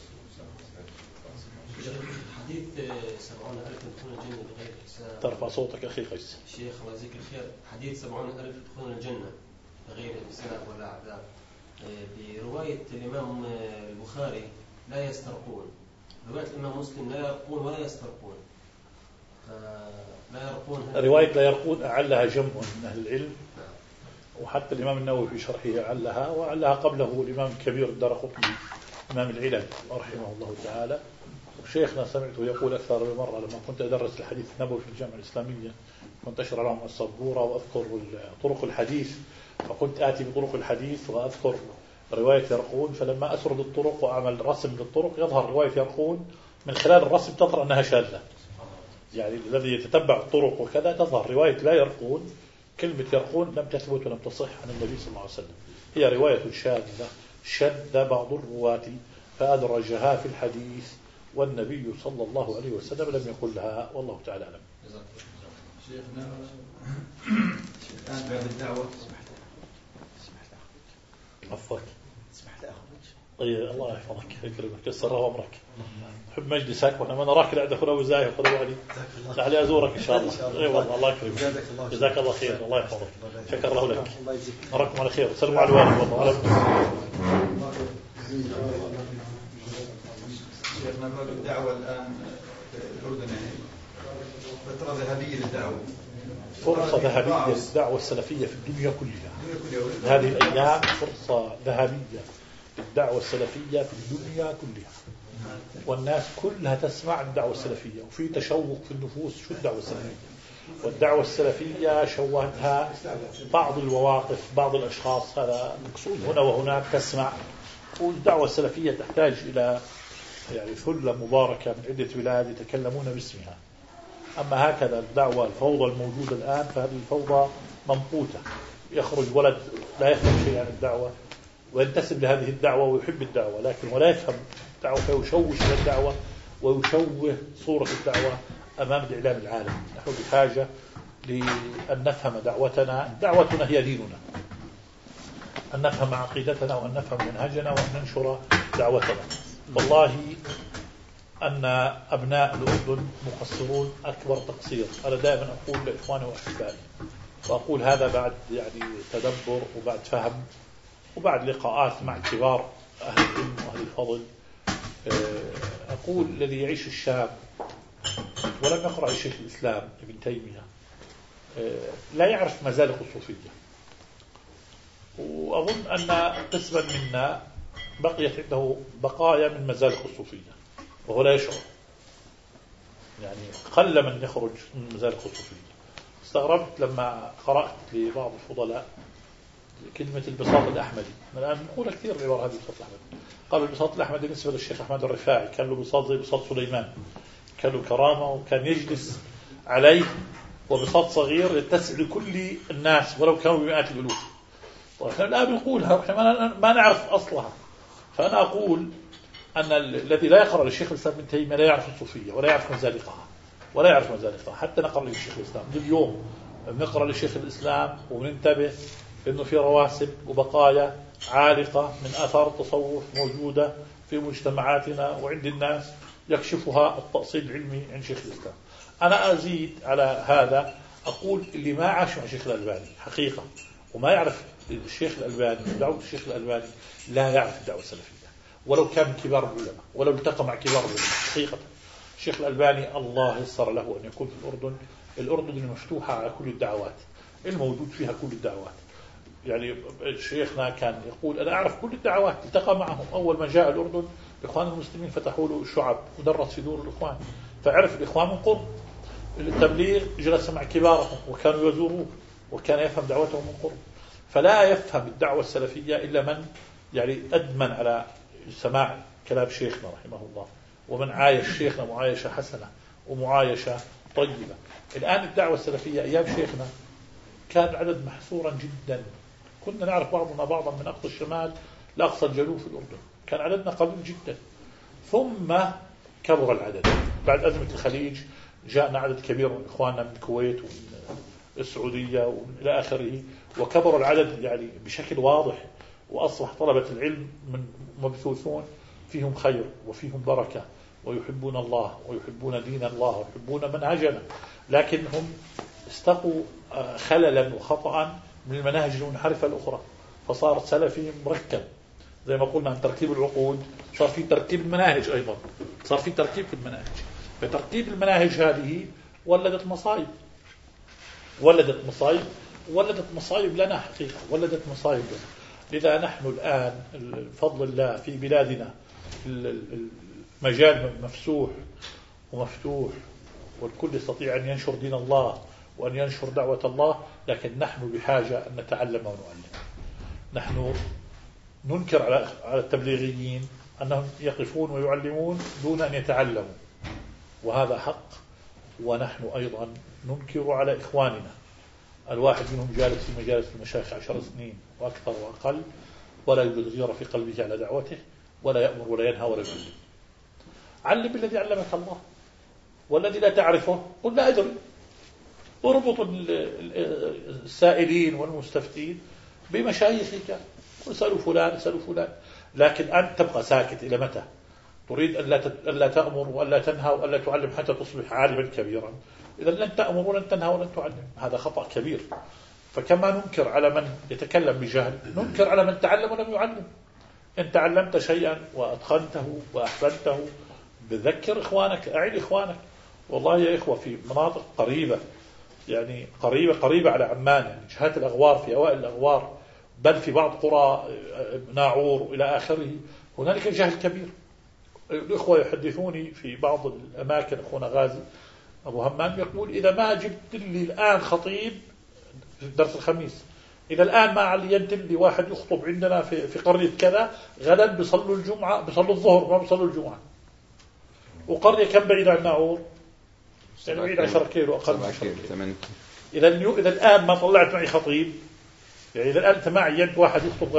حديث 70,000 يدخلون الجنة بغير حساب. ترفع صوتك أخي قيس. شيخ الله يجزيك الخير. حديث 70,000 يدخلون الجنة بغير حساب ولا عذاب، برواية الإمام البخاري لا يسترقون، رواية الإمام مسلم لا يرقون ولا يسترقون. لا يرقون، رواية لا يرقون أعلها جمع من أهل العلم، وحتى الإمام النووي في شرحه أعلها، وأعلها قبله الإمام الكبير الدارقطني إمام العلل رحمه الله تعالى. وشيخنا سمعته يقول أكثر من مرة لما كنت أدرس الحديث النبوي في الجامعة الإسلامية، كنت أشرح لهم السبورة وأذكر طرق الحديث، فكنت آتي بطرق الحديث وأذكر رواية يرقون، فلما أسرد الطرق وأعمل رسم للطرق يظهر رواية يرقون من خلال الرسم تظهر أنها شاذة، يعني الذي يتتبع الطرق وكذا تظهر رواية لا يرقون، كلمة يرقون لم تثبت ولم تصح عن النبي صلى الله عليه وسلم، هي رواية شاذة شذ بعض الرواة فأدرجها في الحديث، والنبي صلى الله عليه وسلم لم يقل لها، والله تعالى أعلم. شيخنا الآن بعد الدعوة عفوك طيب الله يحفظك يكرمك يسر أمرك، حب مجلسك وأنا ما نراك لا أدخل أبو زاهي وقد وعدي لعلي أزورك إن شاء الله. أي والله الله يكرمك جزاك الله خير الله يحفظك شكر الله لك نراكم على خير سلموا على الوالد والله. شيخنا بعد الدعوة الآن الأردن فترة ذهبية للدعوة، فرصة ذهبية للدعوة السلفية في الدنيا كلها. هذه الأيام فرصة ذهبية للدعوة السلفية في الدنيا كلها، والناس كلها تسمع الدعوة السلفية، وفي تشوق في النفوس شو الدعوة السلفية. والدعوة السلفية شوهتها بعض المواقف بعض الأشخاص، هذا مقصود هنا وهناك تسمع والدعوة السلفية تحتاج إلى يعني ثلة مباركة من عدة بلاد يتكلمون باسمها. أما هكذا الدعوة الفوضى الموجودة الآن فهذه الفوضى ممقوتة، يخرج ولد لا يفهم شيء عن الدعوة وينتسب لهذه الدعوة ويحب الدعوة لكن ولا يفهم الدعوة، فيشوش للدعوة ويشوه صورة الدعوة أمام الإعلام العالمي. نحن بحاجة لأن نفهم دعوتنا، دعوتنا هي ديننا، أن نفهم عقيدتنا وأن نفهم منهجنا وأن ننشر دعوتنا. والله أن أبناء الأردن مقصرون أكبر تقصير. أنا دائما أقول لإخواني وأحبائي، وأقول هذا بعد يعني تدبر وبعد فهم وبعد لقاءات مع كبار أهل العلم وأهل الفضل، أقول الذي يعيش الشام ولم يقرأ الشيخ الإسلام ابن تيمية لا يعرف مزالق الصوفية. وأظن أن قسما منا بقيت عنده بقايا من مزالق الصوفية وهو لا يشعر، يعني قل من يخرج من مزالق الصوفية. استغربت لما قرأت لبعض الفضلاء كلمة البساط الأحمدي. الآن نقول كثير العبارة هذه البساط الأحمدي. قالوا البساط الأحمدي بالنسبة للشيخ أحمد الرفاعي كان له بساط زي بساط سليمان، كان له كرامة وكان يجلس عليه، وبساط صغير يتسع لكل الناس ولو كانوا بمئات الألوف. طيب احنا الآن بنقولها واحنا ما نعرف أصلها. فأنا أقول أن الذي لا يقرأ للشيخ الإسلام ابن تيمية لا يعرف الصوفية ولا يعرف مزالقها ولا يعرف مزالقها. حتى نقرأ للشيخ الإسلام اليوم نقرأ للشيخ الإسلام وننتبه إنه في رواسب وبقايا عالقة من آثار التصوف موجودة في مجتمعاتنا وعند الناس يكشفها التأصيل العلمي عند شيخ الإسلام. أنا أزيد على هذا أقول اللي ما عاش مع شيخ الألباني حقيقة وما يعرف الشيخ الألباني ودعوة الشيخ الألباني لا يعرف الدعوة السلفية ولو كان من كبار العلماء ولو التقى مع كبار العلماء. حقيقة الشيخ الألباني الله يسر له أن يكون في الأردن المفتوحة على كل الدعوات، الموجود فيها كل الدعوات. يعني شيخنا كان يقول أنا أعرف كل الدعوات، التقى معهم أول ما جاء الأردن الإخوان المسلمين فتحوا له الشعب ودرس في دور الإخوان فعرف الإخوان من قرب. التبليغ جلس مع كبارهم وكانوا يزوروه وكان يفهم دعوتهم من قرب. فلا يفهم الدعوة السلفية إلا من يعني أدمن على سماع كلام شيخنا رحمه الله ومن عايش شيخنا معايشة حسنة ومعايشة طيبة. الآن الدعوة السلفية أيام شيخنا كان العدد محصورا جدا، كنا نعرف بعضنا بعضا من أقصى الشمال لأقصى الجنوب في الأردن، كان عددنا قليل جدا. ثم كبر العدد بعد أزمة الخليج، جاءنا عدد كبير من إخواننا من الكويت ومن السعودية وإلى آخره، وكبر العدد يعني بشكل واضح، وأصبح طلبة العلم من مبثوثون فيهم خير وفيهم بركة ويحبون الله ويحبون دين الله ويحبون منهجنا، لكن هم استقوا خللا وخطأ من المناهج المنحرفة الأخرى، فصار سلفي مركب زي ما قلنا عن تركيب العقود، صار في تركيب المناهج أيضا، صار في تركيب في المناهج. فتركيب المناهج هذه ولدت مصايب لنا حقيقة، ولدت مصايب لنا. لذا نحن الآن بفضل الله في بلادنا المجال مفسوح ومفتوح والكل يستطيع أن ينشر دين الله وأن ينشر دعوة الله، لكن نحن بحاجة أن نتعلم ونعلم. نحن ننكر على التبليغيين أنهم يقفون ويعلمون دون أن يتعلموا، وهذا حق. ونحن أيضا ننكر على إخواننا، الواحد منهم جالس في مجالس المشايخ 10 سنين وأكثر وأقل ولا يوجد غيرة في قلبه على دعوته ولا يأمر ولا ينهى ولا يعلم. علم بالذي علمك الله، والذي لا تعرفه قل لا أدري. اربط السائلين والمستفتين بمشايخك، قل سألوا فلان، لكن أنت تبقى ساكت إلى متى؟ تريد أن لا تأمر وأن لا تنهى وأن لا تعلم حتى تصبح عالما كبيرا. إذا لن تأمر ولن تنهى ولن تعلم، هذا خطأ كبير. فكما ننكر على من يتكلم بجهل ننكر على من تعلم ولم يعلم. إن تعلمت شيئا وأتقنته وأحسنته بذكر إخوانك، أعد إخوانك. والله يا إخوة في مناطق قريبة، يعني قريبة على عمان، يعني جهات الأغوار في أوائل الأغوار، بل في بعض قرى ناعور إلى آخره، هنالك جهل كبير. الإخوة يحدثوني في بعض الأماكن، أخونا غازي أبو همام يقول إذا ما جبت لي الآن خطيب في درس الخميس، إلى الآن ما عليت لي واحد يخطب عندنا في قرية كذا، غدا بيصلوا الجمعة، بيصلوا الظهر ما بيصلوا الجمعة. وقرية كم بعيد عن ناعور؟ يعني بعيد 10 كيلو أقل من 10 كيلو. إذا الآن ما طلعت معي خطيب، يعني إذا الآن أنت ما عينت واحد يخطب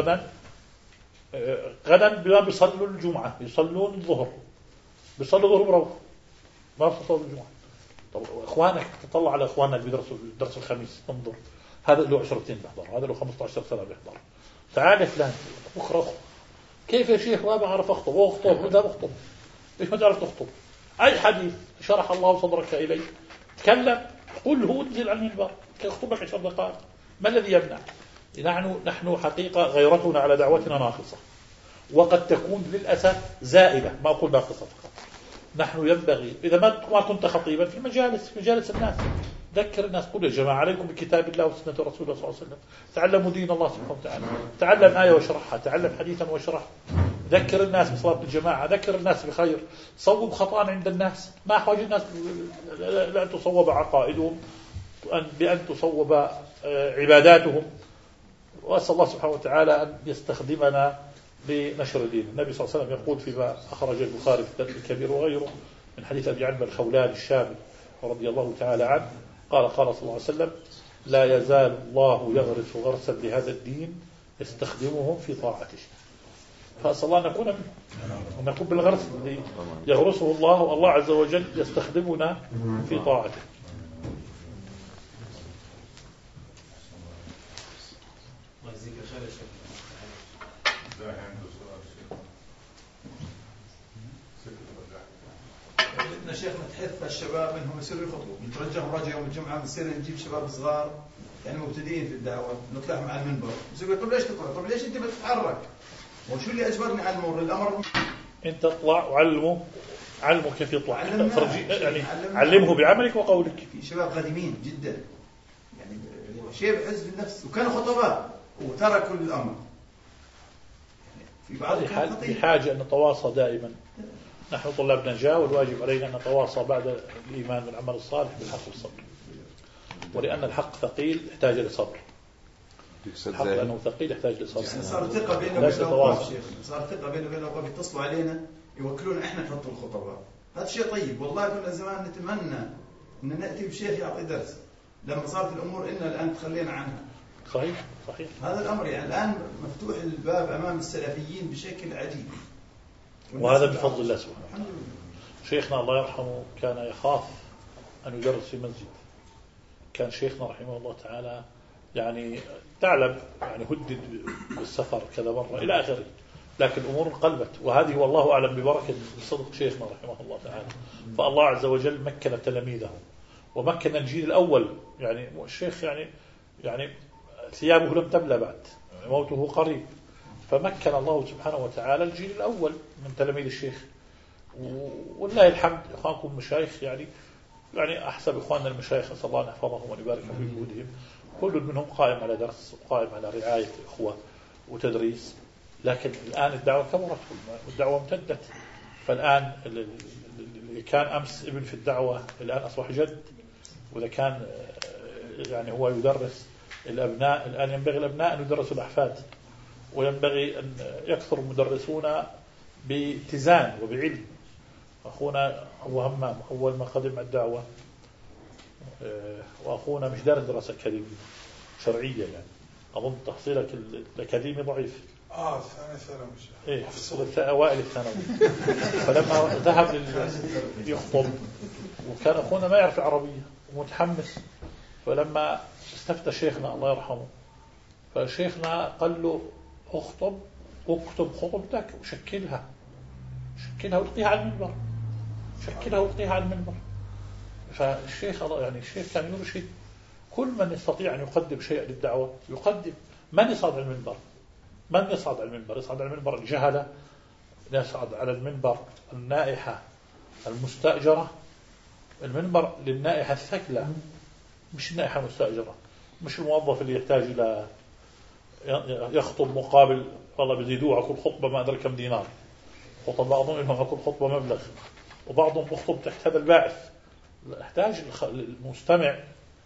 غدا ما بيصلوا الجمعة، يصلون الظهر، بيصلوا الظهر بروح ما بيصلوا الجمعة. طب إخوانك تطلع على إخواننا اللي بيدرسوا درس الخميس، انظر هذا له 10 سنين بيحضر، هذا له 15 سنة بيحضر. تعال فلان بكرة أخطب. كيف يا شيخ ما بعرف أخطب؟ أخطب وده بخطب. ليش ما تعرف تخطب؟ أي حديث شرح الله صدرك إليه تكلم، قل هو انزل عن المنبر يخطب لك 10 دقائق. ما الذي يمنع؟ نحن حقيقة غيرتنا على دعوتنا ناقصة، وقد تكون للأسف زائدة، ما أقول ناقصة فقط. نحن ينبغي إذا ما كنت خطيبا في مجالس الناس، ذكر الناس، قل يا جماعة عليكم بكتاب الله وسنة رسول الله صلى الله عليه وسلم، تعلموا دين الله سبحانه وتعالى، تعلم آية وشرحها، تعلم حديثا وشرحها، ذكر الناس بصلاة الجماعة، ذكر الناس بخير، صوب خطأ عند الناس، ما حاجة الناس لأن تصوب عقائدهم، بأن تصوب عباداتهم. وأسأل الله سبحانه وتعالى أن يستخدمنا لنشر دين. النبي صلى الله عليه وسلم يقول فيما أخرج البخاري في التاريخ الكبير وغيره من حديث أبي عنبة الخولاني الشامي رضي الله تعالى عنه قال صلى الله عليه وسلم: لا يزال الله يغرس غرسا لهذا الدين يستخدمهم في طاعته. فأسأل الله أن نكون منه، نكون بالغرس الذي يغرسه الله، والله عز وجل يستخدمنا في طاعته. بدنا شيخنا تحث الشباب انهم يصيروا يخطبوا، نترجاهم رجع يوم الجمعه بنصير نجيب شباب صغار يعني مبتدئين في الدعوه، نطلعهم على المنبر، يقول طب ليش تقرا؟ طب ليش انت بتتحرك؟ وشو اللي اجبرني على الامر؟ انت اطلع وعلمه كيف يطلع، يعني علمه بعملك وقولك. في شباب قديمين جدا يعني شيء بحز بالنفس وكانوا خطباء وتركوا الامر. في بعض بحاجه ان نتواصى دائما. نحن طلاب نجاة، والواجب علينا أن نتواصى بعد الإيمان والعمل الصالح بالحق والصبر، ولأن الحق ثقيل يحتاج لصبر. الحق لأنه ثقيل يحتاج لصبر. صار ثقة بيننا وبين الأوقاف، صار ثقة بيننا وبين الأوقاف، يتصلوا علينا يوكلون إحنا نحط الخطباء. هذا شيء طيب والله. كنا زمان نتمنى أن نأتي بشيخ يعطي درس، لما صارت الأمور إننا الآن تخلينا عنها. صحيح. هذا الأمر يعني الآن مفتوح الباب أمام السلفيين بشكل عجيب، وهذا بفضل الله سبحانه. شيخنا الله يرحمه كان يخاف أن يدرس في مسجد. كان شيخنا رحمه الله تعالى يعني تعلم يعني هدد بالسفر كذا مرة إلى آخره، لكن الأمور انقلبت، وهذه والله أعلم ببركة صدق شيخنا رحمه الله تعالى. فالله عز وجل مكن تلاميذه ومكن الجيل الأول. يعني الشيخ يعني ثيابه لم تبلى بعد، موته قريب، فمكن الله سبحانه وتعالى الجيل الأول من تلاميذ الشيخ. والله الحمد إخوانكم المشايخ يعني أحسب إخواننا المشايخ، أسأل الله أن يحفظهم ويبارك في جهودهم، كل منهم قائم على درس وقائم على رعاية إخوة وتدريس. لكن الآن الدعوة كبرت والدعوة امتدت، فالآن اللي كان أمس ابن في الدعوة الآن أصبح جد. وإذا كان يعني هو يدرس الأبناء، الآن ينبغي الأبناء أن يدرسوا الأحفاد، وينبغي أن يكثر المدرسون باتزان وبعلم. أخونا أبو همام أول ما قدم الدعوة، وأخونا مش دارس دراسة أكاديمية شرعية، يعني أظن تحصيلك الأكاديمي ضعيف. ثانوي إيه أوائل الثانوي. فلما ذهب يخطب، وكان أخونا ما يعرف العربية ومتحمس، فلما استفتى شيخنا الله يرحمه، فشيخنا قال له: اكتب خطبتك وشكلها والقيها على المنبر، والقيها على المنبر. فالشيخ يعني الشيخ كان يرشد كل من يستطيع أن يقدم شيء للدعوة يقدم. من يصعد على المنبر؟ يصعد على المنبر الجهلة، يصعد على المنبر النائحة المستأجرة. المنبر للنائحة الثكلى، مش النائحة المستأجرة، مش الموظف اللي يحتاج إلى يخطب مقابل والله بيزيدوه على كل خطبة ما أدري كم دينار، خطب بعضهم إنهم على كل خطبة مبلغ، وبعضهم يخطب تحت هذا الباعث. يحتاج المستمع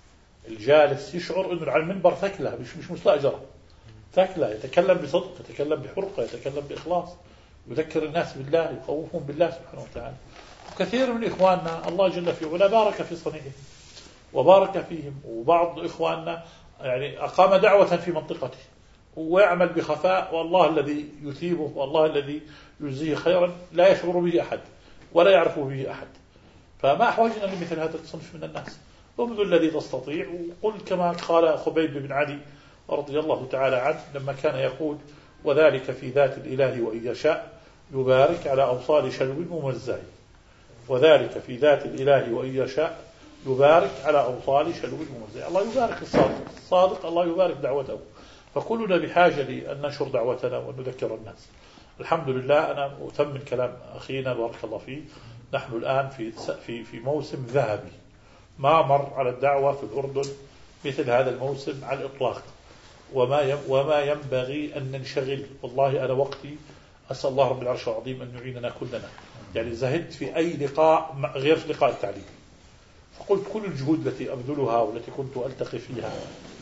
الجالس يشعر أنه على المنبر ثكلة مش مستأجرة، ثكلة، يتكلم بصدق، يتكلم بحرقة، يتكلم بإخلاص، يذكر الناس بالله، يخوفهم بالله سبحانه وتعالى. وكثير من إخواننا الله جل في علا بارك في صنيعهم وبارك فيهم، وبعض إخواننا يعني أقام دعوة في منطقته ويعمل بخفاء، والله الذي يثيبه والله الذي يجزيه خيرا لا يشعر به أحد ولا يعرف به أحد. فما أحوجنا لمثل هذا الصنف من الناس. ابذل الذي تستطيع، وقل كما قال خبيب بن عدي رضي الله تعالى عنه لما كان يقول: وذلك في ذات الإله وإن يشاء يبارك على أوصال شلو ممزع. وذلك في ذات الإله وإن يشاء يبارك على أوصال شلو ممزع. الله يبارك الصادق، الله يبارك دعوته. فكلنا بحاجة لأن ننشر دعوتنا ونذكر الناس. الحمد لله. أنا أثمن كلام أخينا بارك الله فيه. نحن الآن في موسم ذهبي، ما مر على الدعوة في الأردن مثل هذا الموسم على الإطلاق، وما ينبغي أن ننشغل. والله أنا وقتي أسأل الله رب العرش العظيم أن يعيننا كلنا. يعني زهدت في أي لقاء غير في لقاء التعليم، فقلت كل الجهود التي أبذلها والتي كنت ألتقي فيها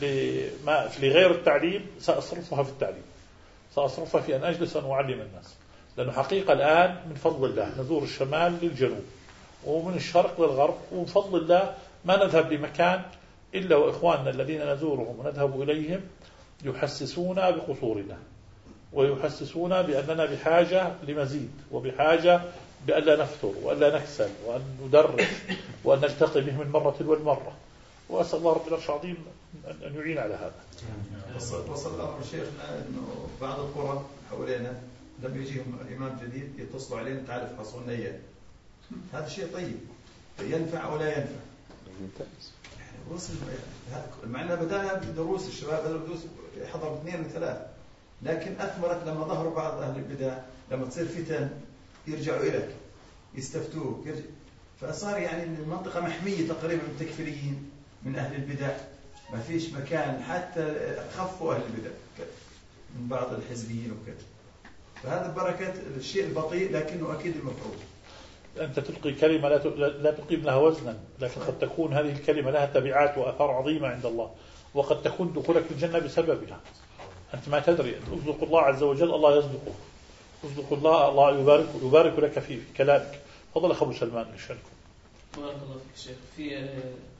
لغير التعليم سأصرفها في التعليم، سأصرفها في أن أجلس وأن أعلم الناس. لأنه حقيقة الآن من فضل الله نزور الشمال للجنوب ومن الشرق للغرب، ومن فضل الله ما نذهب لمكان إلا وإخواننا الذين نزورهم ونذهب إليهم يحسسون بقصورنا، ويحسسون بأننا بحاجة لمزيد، وبحاجة بأن لا نفتر وأن لا نكسل وأن ندرس وأن نلتقي به من مرة والمرة. وأسأل الله رب العرش العظيم أن يعين على هذا. وصل الأمر شيخنا أنه بعض القرى حوالينا لما يجيهم الإمام جديد يتصلوا علينا: تعرف حصول نية. هذا شيء طيب، ينفع ولا ينفع. ممتاز. وصل مع أننا بدأنا بدروس الشباب، بدأوا بدروس يحضروا 2 و3، لكن أثمرت لما ظهروا بعض أهل البدع، لما تصير فتن يرجعوا إليك يستفتوك، فصار يعني المنطقة محمية تقريبا من التكفيريين من أهل البدع، ما فيش مكان حتى خفوا أهل البدع من بعض الحزبيين وكذا. فهذا بركة الشيء البطيء لكنه أكيد المفروض. أنت تلقي كلمة لا تقيم لها وزنا، لكن قد تكون هذه الكلمة لها تبعات وآثار عظيمة عند الله، وقد تكون دخولك الجنة بسببها. أنت ما تدري. أصدق الله عز وجل الله يصدقك، أصدق الله يبارك لك في كلامك. فضل أخو سلمان يشارككم. بارك الله فيك شيخ. في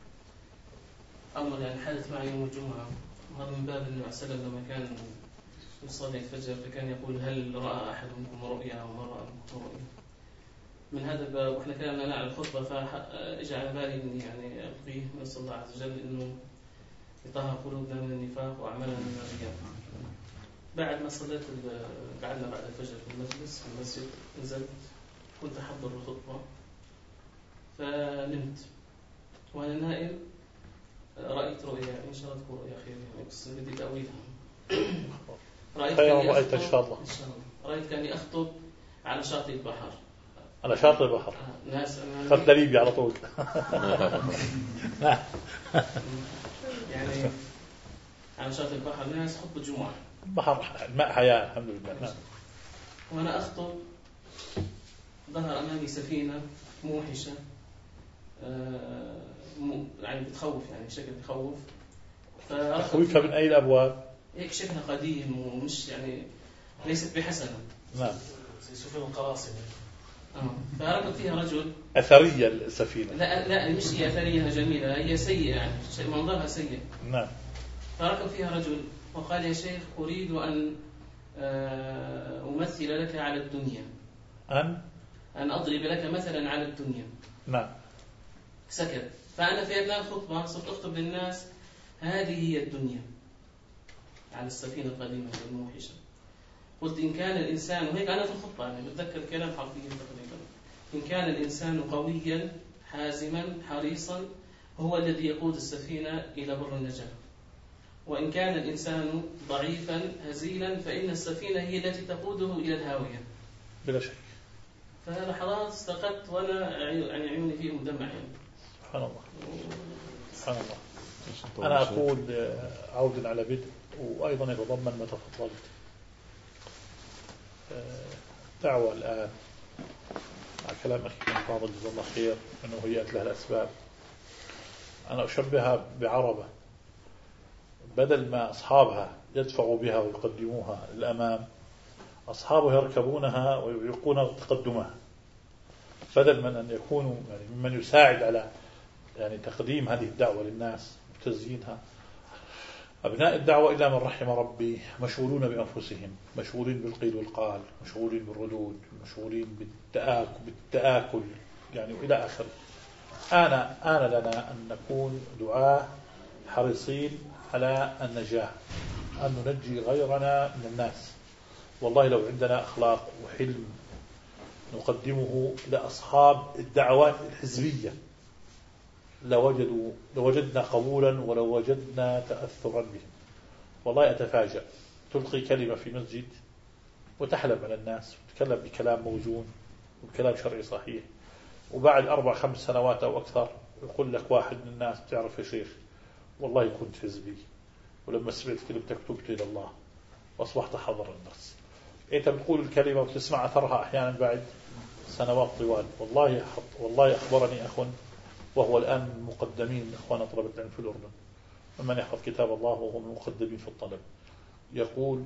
أمر يعني حدث معي يوم الجمعة، وهذا من باب النبي صلى الله عليه وسلم لما كان يصلي الفجر فكان يقول: هل رأى أحد منكم رؤيا أو ما رأى منكم رؤيا؟ من هذا الباب وإحنا كنا على الخطبة، فإجا على بالي إني يعني ألقيه نسأل الله عز وجل إنه يطهر قلوبنا من النفاق وأعمالنا من الرياء. بعد ما صليت قعدنا بعد الفجر في المجلس في المسجد، نزلت كنت أحضر الخطبة فنمت، وأنا نائم رأيت رؤيا، إن شاء الله تكون رؤيا خير يعني، بس بدي تأويلها. رأيت إن شاء الله. رأيت كأني أخطب على شاطئ البحر. على شاطئ البحر. ناس خط ليبيا على طول. يعني على شاطئ البحر ناس خطبة جمعة. بحر الماء حياة الحمد لله. نعم. وأنا أخطب ظهر أمامي سفينة موحشة، يعني بتخوف، يعني شكل بتخوف. تخويفها من أي الأبواب؟ هيك شكلها قديم ومش يعني ليست بحسنة. نعم. زي سفن القراصنة. فركب فيها رجل. أثرية السفينة. لا مش هي أثرية جميلة، هي سيئة يعني منظرها سيء. نعم. فركب فيها رجل وقال: يا شيخ أريد أن أمثل لك على الدنيا، أن أضرب لك مثلا على الدنيا. نعم. سكت. فأنا في أثناء الخطبة صرت أخطب للناس: هذه هي الدنيا، على السفينة القديمة الموحشة. قلت: إن كان الإنسان، وهيك أنا في الخطبة يعني بتذكر الكلام حرفيا تقريبا، إن كان الإنسان قويا حازما حريصا هو الذي يقود السفينة إلى بر النجاة، وإن كان الإنسان ضعيفا هزيلا فإن السفينة هي التي تقوده إلى الهاوية. بلا شك. فلحظات استقدت وأنا يعني عيوني فيه مدمع يعني. سبحان الله. سبحان الله. أنا أقول عود على بدء، وأيضا يتضمن ما تفضلت. دعوة الآن مع كلام أخي فاضل جزاه الله خير أنه هي لها الأسباب. أنا أشبهها بعربة بدل ما أصحابها يدفعوا بها ويقدموها للأمام، أصحابها يركبونها ويعيقون تقدمها، بدل من أن يكونوا يعني ممن يساعد على يعني تقديم هذه الدعوة للناس وتزيينها. أبناء الدعوة إلا من رحم ربي مشغولون بأنفسهم، مشغولين بالقيل والقال، مشغولين بالردود، مشغولين بالتآكل يعني وإلى آخره. آن لنا أن نكون دعاة حريصين على النجاة، أن ننجي غيرنا من الناس. والله لو عندنا أخلاق وحلم نقدمه لأصحاب الدعوات الحزبية لوجدنا قبولا ولو وجدنا تأثرا بهم. والله أتفاجأ، تلقي كلمة في مسجد وتحلم على الناس وتتكلم بكلام موزون وبكلام شرعي صحيح، وبعد 4-5 سنوات أو أكثر يقول لك واحد من الناس تعرف يا شيخ والله كنت حزبي، ولما سمعت كلمتك تبت إلى الله وأصبحت حاضر الناس. أنت بتقول الكلمة وتسمع أثرها أحيانا بعد سنوات طوال. والله أخبرني أخ وهو الآن من مقدمين إخوان طلبة العلم في الأردن، ومن يحفظ كتاب الله وهو من المقدمين في الطلب، يقول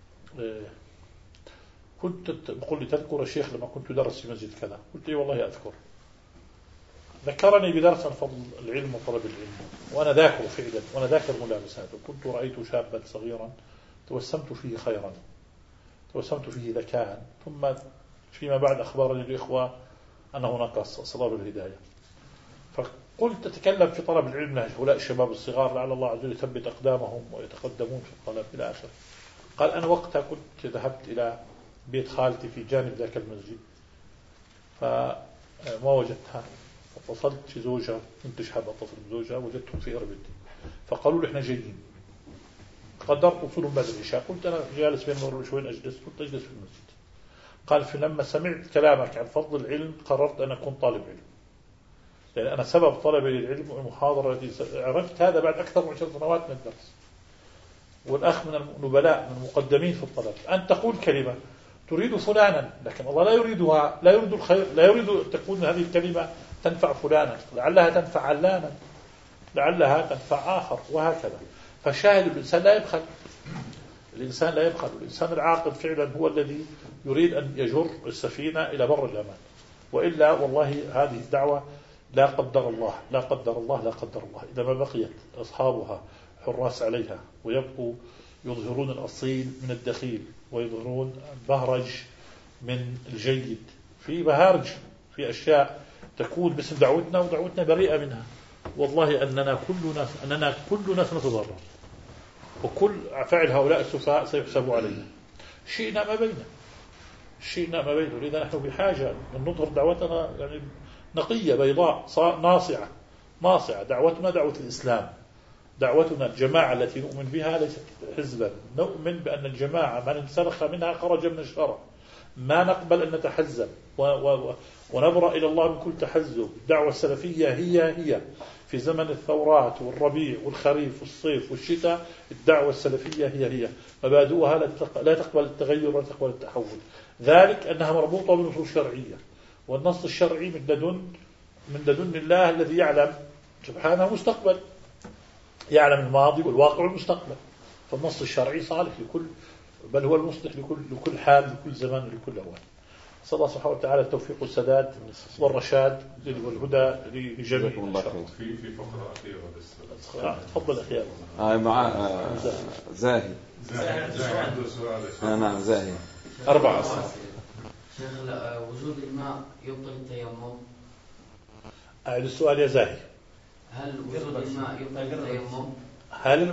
كنت بقول لي تذكر الشيخ لما كنت درس في مسجد كذا؟ قلت لي والله أذكر. ذكرني بدرس عن فضل العلم وطلب العلم، وأنا ذاكر فعلا وأنا ذاكر ملابسات، وكنت رأيت شابا صغيرا توسمت فيه خيرا، توسمت فيه ذكاء، ثم فيما بعد أخبرني الإخوة أنه نقص صلى الله الهداية. فقلت أتكلم في طلب العلم لهؤلاء الشباب الصغار لعل الله عز وجل يثبت أقدامهم ويتقدمون في الطلب إلى آخره. قال أنا وقتها كنت ذهبت إلى بيت خالتي في جانب ذاك المسجد فما وجدتها، فاتصلت في زوجها، كنت شحاب أتصل بزوجها، وجدتهم في إربد، فقالوا لي إحنا جايين. قدرت وصولهم بعد العشاء، قلت أنا جالس بين المغرب شوين أجلس، قلت أجلس في المسجد. قال فلما سمعت كلامك عن فضل العلم قررت أن أكون طالب علم، لأن أنا سبب طلبي للعلم والمحاضرة التي عرفت هذا بعد أكثر من 10 سنوات من الدرس. والأخ من النبلاء من المقدمين في الطلب، أن تقول كلمة تريد فلانا لكن الله لا يريدها، لا يريد الخير، لا يريد أن تكون هذه الكلمة تنفع فلانا، لعلها تنفع علانا، لعلها تنفع آخر، وهكذا. فشاهد الإنسان لا يبخل، الإنسان لا يبخل، الإنسان العاقل فعلا هو الذي يريد أن يجر السفينة إلى بر الأمان. وإلا والله هذه الدعوة لا قدر الله لا قدر الله لا قدر الله إذا ما بقيت أصحابها حراس عليها ويبقوا يظهرون الأصيل من الدخيل ويظهرون البهرج من الجيد، في بهارج في أشياء تكون باسم دعوتنا ودعوتنا بريئة منها. والله أننا كل ناس نتضرر، وكل فعل هؤلاء السفهاء سيحسب علينا شئنا ما بينه. لذا نحن بحاجة أن نظهر دعوتنا يعني نقية بيضاء ناصعة. دعوتنا دعوة الإسلام، دعوتنا الجماعة التي نؤمن بها ليست حزبا، نؤمن بأن الجماعة من انسلخ منها خرج من الشرع، ما نقبل أن نتحزب ونبرأ إلى الله من كل تحزب. الدعوة السلفية هي في زمن الثورات والربيع والخريف والصيف والشتاء، الدعوة السلفية هي مبادئها لا تقبل التغير ولا تقبل التحول، ذلك أنها مربوطة بالنصوص الشرعية، والنص الشرعي من لدن الله الذي يعلم سبحانه مستقبل، يعلم الماضي والواقع والمستقبل. فالنص الشرعي صالح لكل، بل هو المصلح لكل حال، لكل زمان ولكل أوان. صلى الله سبحانه وتعالى التوفيق والسداد والرشاد والهدى لجميع. في فقرة أخيرة بس. تفضل أخي. مع زاهي عنده سؤال. نعم زاهي. 4 شيخ وجود الماء يبطل التيمم؟ أعد السؤال يا زاهي. هل وجود الماء يبطل التيمم؟ هل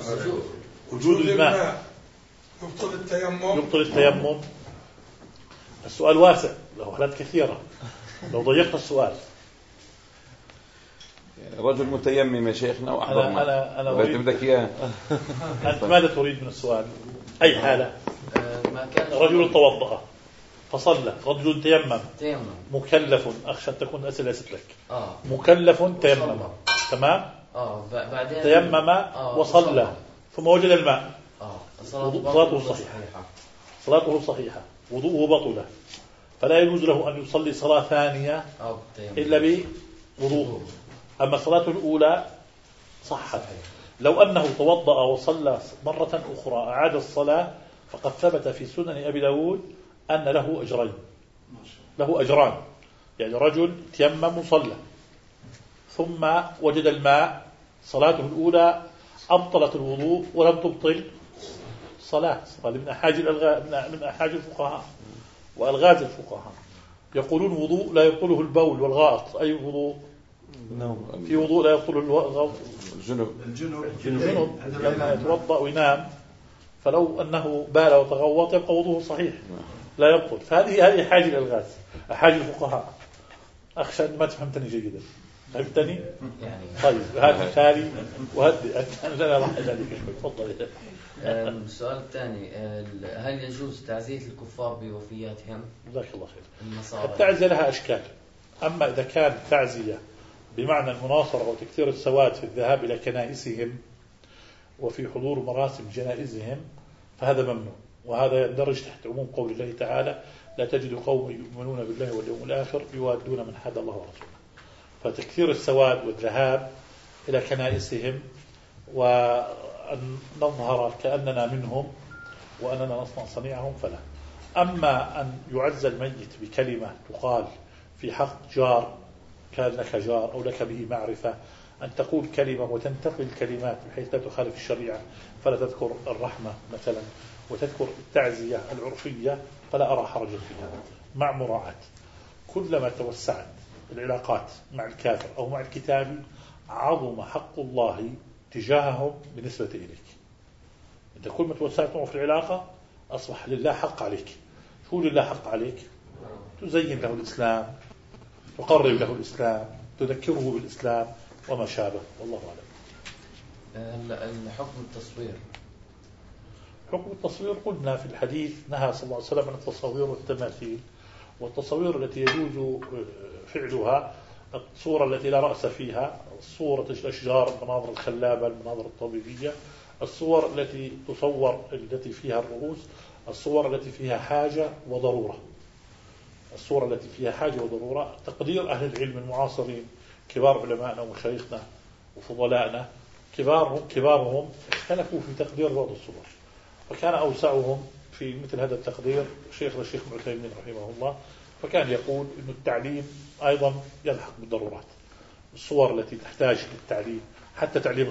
وجود الماء يبطل التيمم؟ السؤال واسع له حالات كثيرة، لو ضيقت السؤال. رجل متيمم يا شيخنا وأحضرنا. أنا أريد بدك إياه. أنت ماذا تريد من السؤال؟ أي حالة؟ رجل توضأ فصلى، رجل تيمم مكلف، أخشى أن تكون أسئلة ليست لك. مكلف تيمم، تمام؟ بعدين تيمم وصلى ثم وجد الماء، صلاته صحيحة، وضوءه بطلة، فلا يجوز له أن يصلي صلاة ثانية إلا بوضوء. أما الصلاة الأولى صحت. لو أنه توضأ وصلى مرة أخرى أعاد الصلاة فقد ثبت في سنن أبي داود أن له أجرين، له أجران. يعني رجل تيمم وصلى ثم وجد الماء، صلاته الأولى أبطلت الوضوء ولم تبطل صلاة. هذا من أحاج الفقهاء وألغاز الفقهاء. يقولون وضوء لا يبطله البول والغائط. أي وضوء؟ في وضوء لا يبطله الجنوب لما يتوضأ وينام، فلو أنه بال وتغوط يبقى وضوءه صحيح لا يبطل. فهذه حاجة الألغاز، حاجة الفقهاء. أخشى أن ما تفهمتني جيدا. فهمتني؟ طيب هذا ثاني وهدي أنا راح ذلك شوي. تفضل. السؤال الثاني، هل يجوز تعزية الكفار بوفياتهم؟ جزاك الله خير. التعزية لها أشكال. أما إذا كان تعزية بمعنى المناصرة وتكثير السواد في الذهاب إلى كنائسهم وفي حضور مراسم جنائزهم فهذا ممنوع، وهذا يندرج تحت عموم قول الله تعالى: لا تجد قوم يؤمنون بالله واليوم الآخر يوادون من حاد الله ورسوله. فتكثير السواد والذهاب إلى كنائسهم وأن نظهر كأننا منهم وأننا نصنع صنيعهم فلا. أما أن يعز الميت بكلمة تقال في حق جار كان لك جار أو لك به معرفة، أن تقول كلمة وتنتقل الكلمات بحيث لا تخالف الشريعة، فلا تذكر الرحمة مثلا وتذكر التعزية العرفية، فلا أرى حرجا فيها مع مراعاة. كلما توسعت العلاقات مع الكافر أو مع الكتاب عظم حق الله تجاههم بالنسبة إليك. أنت كل ما توسعت معه في العلاقة أصبح لله حق عليك. شو لله حق عليك؟ تزين له الإسلام، تقرب له الإسلام، تذكره بالإسلام وما شابه. والله أعلم. حكم التصوير. حكم التصوير قلنا في الحديث نهى صلى الله عليه وسلم عن التصوير والتماثيل. والتصوير التي يجوز فعلها الصورة التي لا رأس فيها، صورة الأشجار، المناظر الخلابة، المناظر الطبيعية، الصور التي تصور التي فيها الرؤوس، الصور التي فيها حاجة وضرورة. الصورة التي فيها حاجة وضرورة تقدير أهل العلم المعاصرين كبار علمائنا ومشايخنا وفضلائنا كبارهم اختلفوا في تقدير بعض الصور، فكان أوسعهم في مثل هذا التقدير الشيخ ابن عثيمين رحمه الله، فكان يقول إن التعليم أيضا يلحق بالضرورات. الصور التي تحتاج للتعليم، حتى تعليم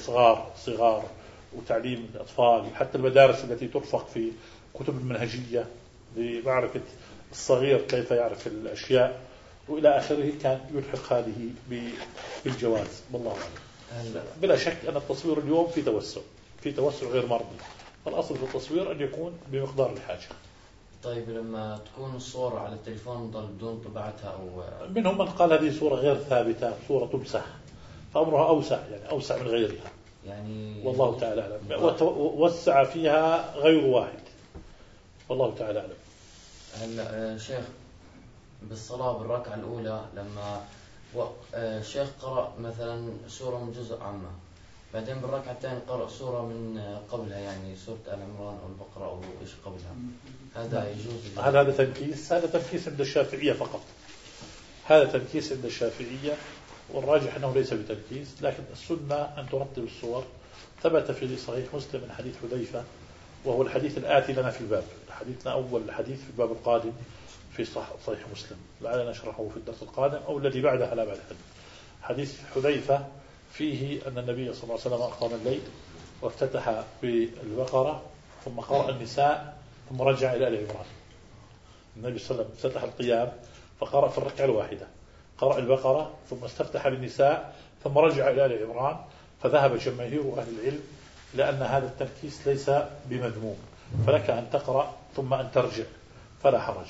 الصغار وتعليم الأطفال، حتى المدارس التي ترفق في كتب المنهجية لمعرفة الصغير كيف يعرف الأشياء وإلى آخره، كان يلحق هذه بالجواز. والله أعلم. بلا شك أن التصوير اليوم في توسع غير مرضي، فالأصل في التصوير أن يكون بمقدار الحاجة. طيب لما تكون الصورة على التليفون ضل بدون طباعتها أو منهم من قال هذه صورة غير ثابتة، صورة تمسح، فأمرها أوسع من غيرها يعني. والله تعالى أعلم. ووسع فيها غير واحد، والله تعالى أعلم. هلا شيخ، بالصلاة بالركعة الأولى لما شيخ قرأ مثلا سورة من جزء عامة، بعدين بالركعة الثانية قرأ سورة من قبلها، يعني سورة آل عمران أو البقرة أو إيش قبلها، هذا يجوز؟ هذا تنكيس. هذا تنكيس عند الشافعية فقط. هذا تنكيس عند الشافعية، والراجح أنه ليس بتنكيس، لكن السنة أن ترتب الصور. ثبت في صحيح مسلم من حديث حذيفة، وهو الحديث الآتي لنا في الباب، حديثنا أول الحديث في الباب القادم في صحيح مسلم، لعلنا نشرحه في الدرس القادم أو الذي بعدها لا بعد حديث حذيفة فيه أن النبي صلى الله عليه وسلم أقام الليل وافتتح بالبقرة ثم قرأ النساء ثم رجع إلى آل عمران. النبي صلى الله عليه وسلم افتتح القيام فقرأ في الركعة الواحدة، قرأ البقرة ثم استفتح بالنساء ثم رجع إلى آل عمران. فذهب جماهير أهل العلم لأن هذا التركيز ليس بمذموم، فلك أن تقرأ ثم أن ترجع فلا حرج.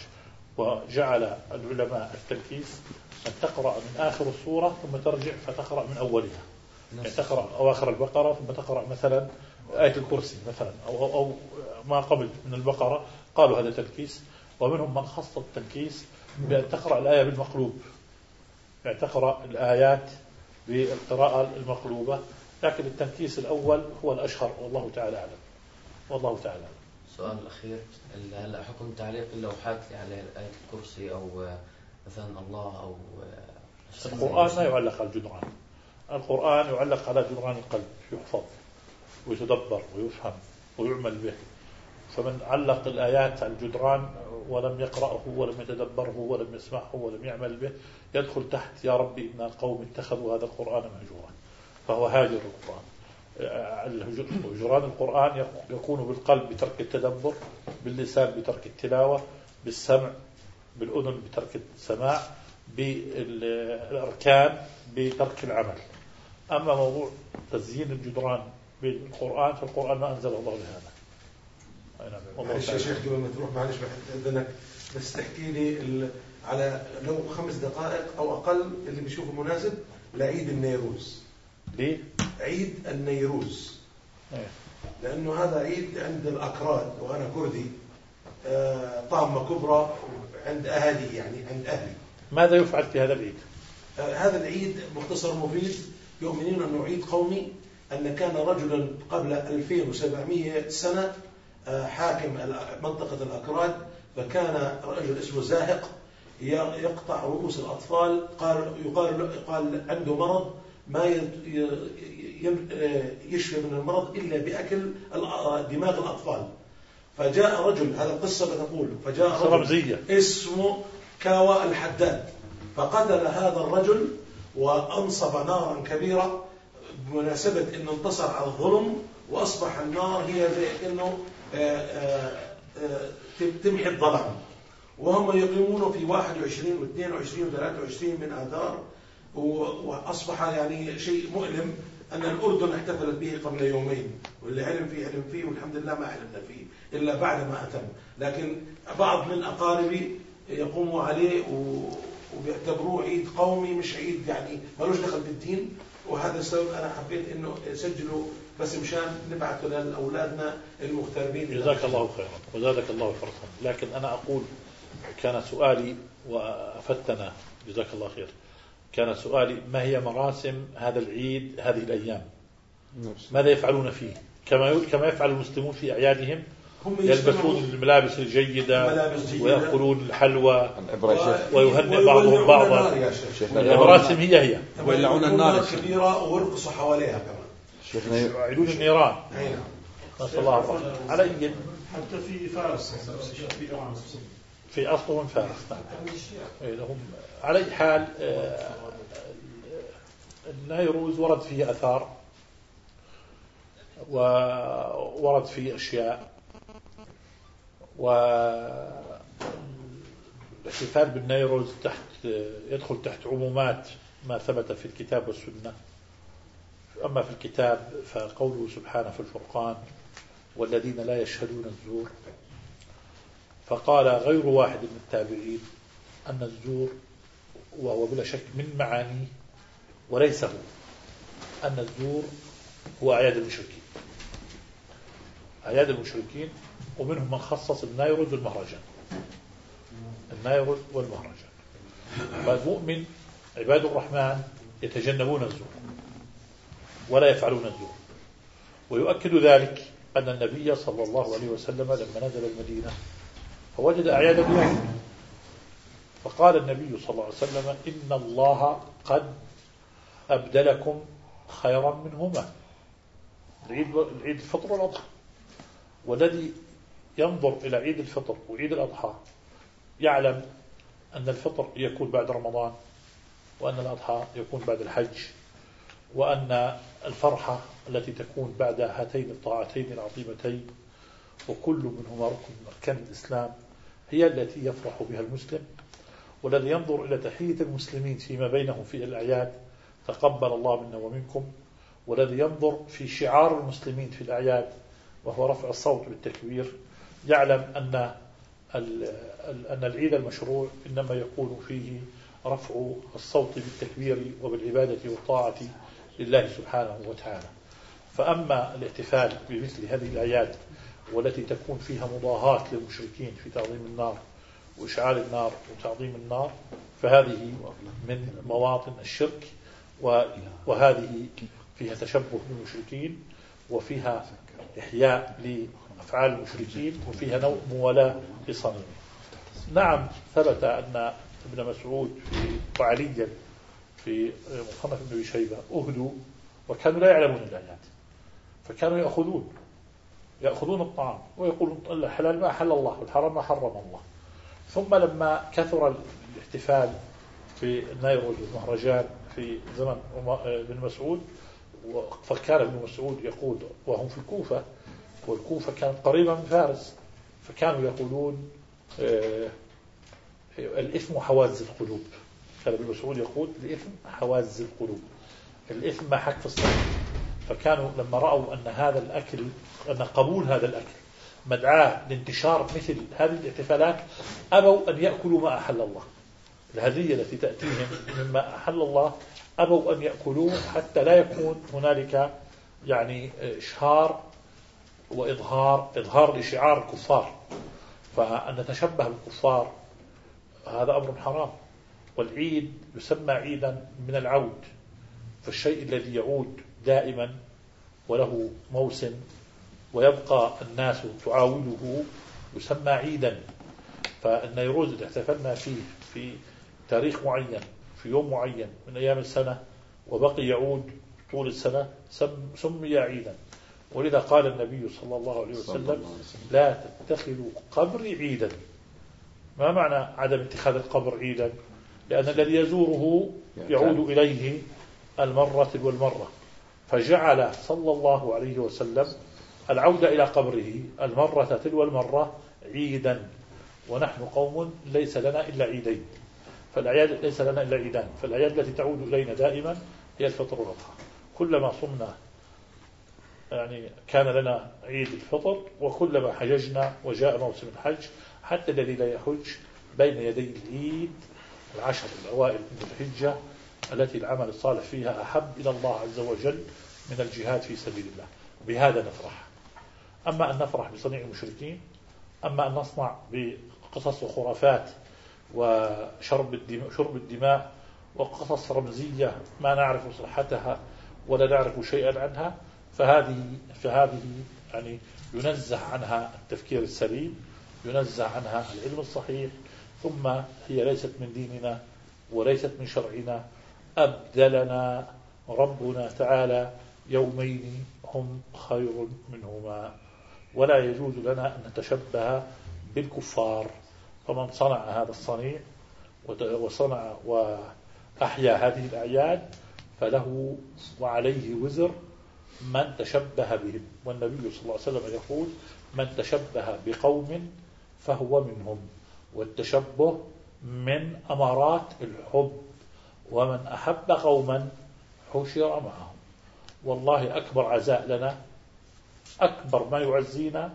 وجعل العلماء التركيز أن تقرأ من آخر السورة ثم ترجع فتقرأ من أولها، يعني تقرأ أواخر البقرة ثم تقرأ مثلا آية الكرسي مثلا أو ما قبل من البقرة، قالوا هذا تركيز. ومنهم من خص التركيز بأن تقرأ الآية بالمقلوب، يعني تقرأ الآيات بالقراءة المقلوبة، لكن التنكيس الأول هو الأشهر والله تعالى أعلم. والله تعالى أعلم. السؤال الأخير، هلا حكم تعليق اللوحات على آية الكرسي أو مثلا الله أو القرآن ما يعلق على الجدران. القرآن يعلق على جدران القلب، يحفظ ويتدبر ويفهم ويعمل به. فمن علق الآيات على الجدران ولم يقرأه ولم يتدبره ولم يسمعه ولم يعمل به يدخل تحت يا ربي إن القوم اتخذوا هذا القرآن مهجورا، فهو هاجر القرآن. هجران القرآن يكون بالقلب بترك التدبر، باللسان بترك التلاوة، بالسمع بالأذن بترك السماع، بالأركان بترك العمل. أما موضوع تزيين الجدران بالقرآن فالقرآن ما أنزل الله لهذا. معلش يا شيخ قبل ما تروح، معلش بأذنك بس تحكي لي على لو 5 دقائق أو أقل اللي بيشوفه مناسب لعيد النيروز. ليه؟ عيد النيروز لأنه هذا عيد عند الأكراد وأنا كردي، طامة كبرى عند أهلي، يعني عند أهلي. ماذا يفعل في هذا العيد؟ هذا العيد مختصر مفيد، يؤمنون أنه عيد قومي، أن كان رجلا قبل 2700 سنة حاكم منطقة الأكراد، فكان رجل اسمه زاهق يقطع رؤوس الأطفال، يقال عنده مرض ما يشفى من المرض إلا بأكل دماغ الأطفال. فجاء رجل، هذا القصة بتقول، فجاء رجل اسمه كاوى الحداد، فقتل هذا الرجل وأنصب نارا كبيرة بمناسبة أنه انتصر على الظلم، وأصبح النار هي زي أنه تمحي الظلام. وهم يقيمون في 21 و22 و23 من آذار، وأصبح يعني شيء مؤلم أن الأردن احتفلت به قبل يومين، واللي علم فيه والحمد لله ما علمنا فيه إلا بعد ما أتم. لكن بعض من أقاربي يقوموا عليه وبيعتبروه عيد قومي، مش عيد يعني ملوش دخل بالدين. وهذا السبب أنا حبيت إنه سجلوا بس مشان نبعثه لأولادنا المغتربين. جزاك الله خيرا وزادك الله فرصا. لكن أنا أقول كان سؤالي وأفتنا، جزاك الله خير، كان سؤالي ما هي مراسم هذا العيد هذه الأيام؟ ماذا يفعلون فيه؟ كما يفعل المسلمون في أعيادهم، يلبسون الملابس الجيدة ويأكلون الحلوى ويهنئ بعضهم بعضا. المراسم هي ويولعون النار كبيرة ويرقصوا حواليها كمان، يعيدون النيران. نسأل الله العافية. على أي حتى في فارس، في إيران، في أصل من فارس. لهم على أي حال. النيروز ورد فيه أثار وورد فيه أشياء، والاحتفال بالنيروز يدخل تحت عمومات ما ثبت في الكتاب والسنة. أما في الكتاب فقوله سبحانه في الفرقان والذين لا يشهدون الزور، فقال غير واحد من التابعين أن الزور، وهو بلا شك من معانيه وليس هو، أن الزور هو أعياد المشركين، أعياد المشركين، ومنهم من خصص النيروز والمهرجان، النيروز والمهرجان. فالمؤمن عباد الرحمن يتجنبون الزور ولا يفعلون الزور. ويؤكد ذلك أن النبي صلى الله عليه وسلم لما نزل المدينة فوجد أعياد اليهود، فقال النبي صلى الله عليه وسلم إن الله قد أبدلكم خيرا منهما، العيد الفطر والأضحى. والذي ينظر إلى عيد الفطر وعيد الأضحى يعلم أن الفطر يكون بعد رمضان، وأن الأضحى يكون بعد الحج، وأن الفرحة التي تكون بعد هاتين الطاعتين العظيمتين وكل منهما ركن من أركان الإسلام هي التي يفرح بها المسلم. والذي ينظر إلى تحية المسلمين فيما بينهم في الأعياد تقبل الله منا ومنكم، والذي ينظر في شعار المسلمين في الأعياد وهو رفع الصوت بالتكبير يعلم أن العيد المشروع إنما يكون فيه رفع الصوت بالتكبير وبالعبادة والطاعة لله سبحانه وتعالى. فأما الاحتفال بمثل هذه الأعياد والتي تكون فيها مضاهاة للمشركين في تعظيم النار وإشعال النار وتعظيم النار فهذه من مواطن الشرك، وهذه فيها تشبه بالمشركين وفيها إحياء لأفعال المشركين وفيها نوع موالاة لصنمهم. نعم ثبت أن ابن مسعود وعليا في مصنف ابن أبي شيبة أهدوا وكانوا لا يعلمون الآيات، فكانوا يأخذون الطعام ويقولون الحلال ما أحل الله والحرام ما حرم الله. ثم لما كثر الاحتفال في النيروز والمهرجان في زمن ابن مسعود، فكان ابن مسعود يقول وهم في الكوفة، والكوفة كانت قريبة من فارس، فكانوا يقولون الإثم حواز القلوب. كان ابن مسعود يقول الإثم حواز القلوب، الإثم ما حك في الصدر. فكانوا لما رأوا أن هذا الأكل، أن قبول هذا الأكل مدعاة لانتشار مثل هذه الاحتفالات، أبوا أن يأكلوا ما أحل الله. الهدية التي تأتيهم مما أحل الله أبوا أن يأكلوه حتى لا يكون هنالك يعني إشهار وإظهار لشعار الكفار. فأن نتشبه بالكفار هذا أمر حرام. والعيد يسمى عيدا من العود، فالشيء الذي يعود دائما وله موسم ويبقى الناس تعاوده يسمى عيدا. فالنيروز اللي احتفلنا فيه في تاريخ معين في يوم معين من أيام السنة وبقي يعود طول السنة سمي عيدا. ولذا قال النبي صلى الله عليه وسلم لا تتخذوا قبري عيدا. ما معنى عدم اتخاذ القبر عيدا؟ لأن الذي يزوره يعود إليه المرة والمرة، فجعل صلى الله عليه وسلم العودة إلى قبره المرة تلو المرة عيدا. ونحن قوم ليس لنا إلا عيدين، فالأعياد ليس لنا إلا عيدان، فالأعياد التي تعود إلينا دائما هي الفطر والأضحى. كلما صمنا يعني كان لنا عيد الفطر، وكلما حججنا وجاء موسم الحج، حتى الذي لا يحج بين يدي العيد العشر الأوائل من الحجة التي العمل الصالح فيها أحب إلى الله عز وجل من الجهاد في سبيل الله. بهذا نفرح. أما أن نفرح بصنيع المشركين، أما أن نصنع بقصص وخرافات وشرب الدماء وقصص رمزية ما نعرف صحتها ولا نعرف شيئا عنها، فهذه يعني ينزه عنها التفكير السليم، ينزه عنها العلم الصحيح، ثم هي ليست من ديننا وليست من شرعنا. أبدلنا ربنا تعالى يومين هم خير منهما، ولا يجوز لنا أن نتشبه بالكفار. فمن صنع هذا الصنيع وصنع وأحيا هذه الأعياد فله وعليه وزر من تشبه بهم. والنبي صلى الله عليه وسلم يقول من تشبه بقوم فهو منهم، والتشبه من أمارات الحب، ومن أحب قوما حشر معهم. والله أكبر عزاء لنا، أكبر ما يعزينا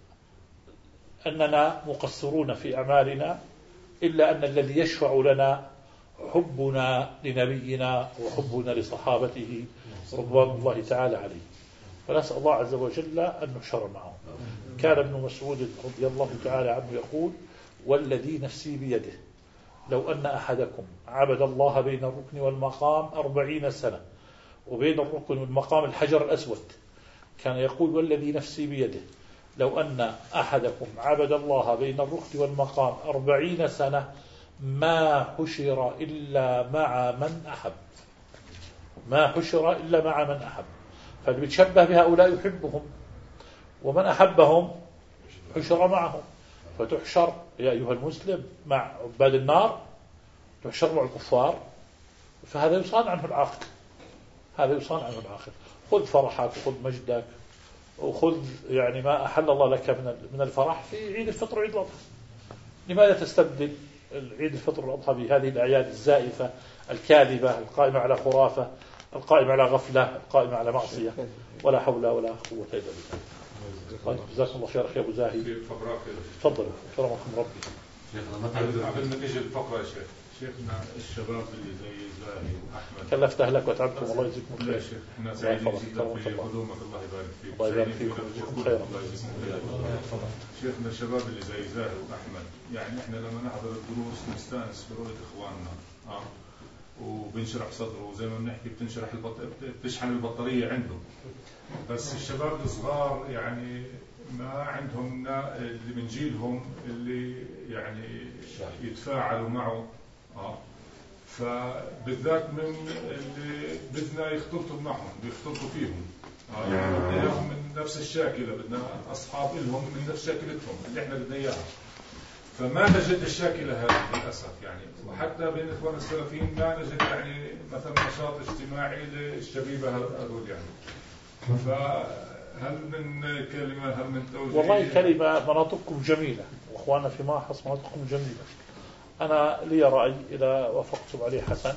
أننا مقصرون في أعمالنا، إلا أن الذي يشفع لنا حبنا لنبينا وحبنا لصحابته رضوان الله تعالى عليه. فنسأل الله عز وجل أن نحشر معهم. كان ابن مسعود رضي الله تعالى عنه يقول والذي نفسي بيده لو أن أحدكم عبد الله بين الركن والمقام 40 سنة، وبين الركن والمقام الحجر الأسود، كان يقول والذي نفسي بيده لو أن أحدكم عبد الله بين الركن والمقام 40 سنة ما حشر إلا مع من أحب. ما حشر إلا مع من أحب. فاللي بيتشبه بهؤلاء يحبهم، ومن أحبهم حشر معهم. فتحشر يا أيها المسلم مع عباد النار، تحشر مع الكفار، فهذا يصان عنه العاقل. هذا يصان عنه العاقل. خذ فرحك وخذ مجدك وخذ يعني ما أحل الله لك من الفرح في عيد الفطر وعيد الأضحى. لماذا تستبدل عيد الفطر والأضحى بهذه الأعياد الزائفة الكاذبة القائمة على خرافة، القائمة على غفلة، القائمة على معصية؟ ولا حول ولا قوة إلا بالله. طيب جزاكم الله خير أخي أبو زاهي. تفضل كرمكم ربي. قبل ما تيجي الفقرة يا شيخ، شيخنا الشباب اللي زي زاهي وأحمد كلفت أهلك وتعبكم، الله يجزيكم خير. احنا سعيدين جدا في قدومك، الله يبارك فيك. الله يبارك فيكم ويجزيكم خير. شيخنا الشباب اللي زي زاهي وأحمد، يعني احنا لما نحضر الدروس نستانس في رؤية إخواننا وبنشرح صدره، وزي ما بنحكي بتشحن البطارية عنده. بس الشباب الصغار يعني ما عندهم اللي من جيلهم اللي يعني يتفاعلوا معه. فبالذات من اللي بدنا يختلطوا معهم بيختلطوا فيهم، يعني بدنا إياهم من نفس الشاكلة، بدنا أصحاب إلهم من نفس شاكلتهم اللي إحنا بدنا إياها. فما نجد الشاكلة هذه للأسف يعني، وحتى بين إخوان السلفيين ما نجد يعني مثلا نشاط اجتماعي للشبيبة هذول يعني. فهل من كلمة، هل من توجيه؟ والله كلمة، مناطقكم جميلة وإخواننا في ماحص مناطقكم جميلة. أنا لي رأي إذا وافقتم عليه حسن.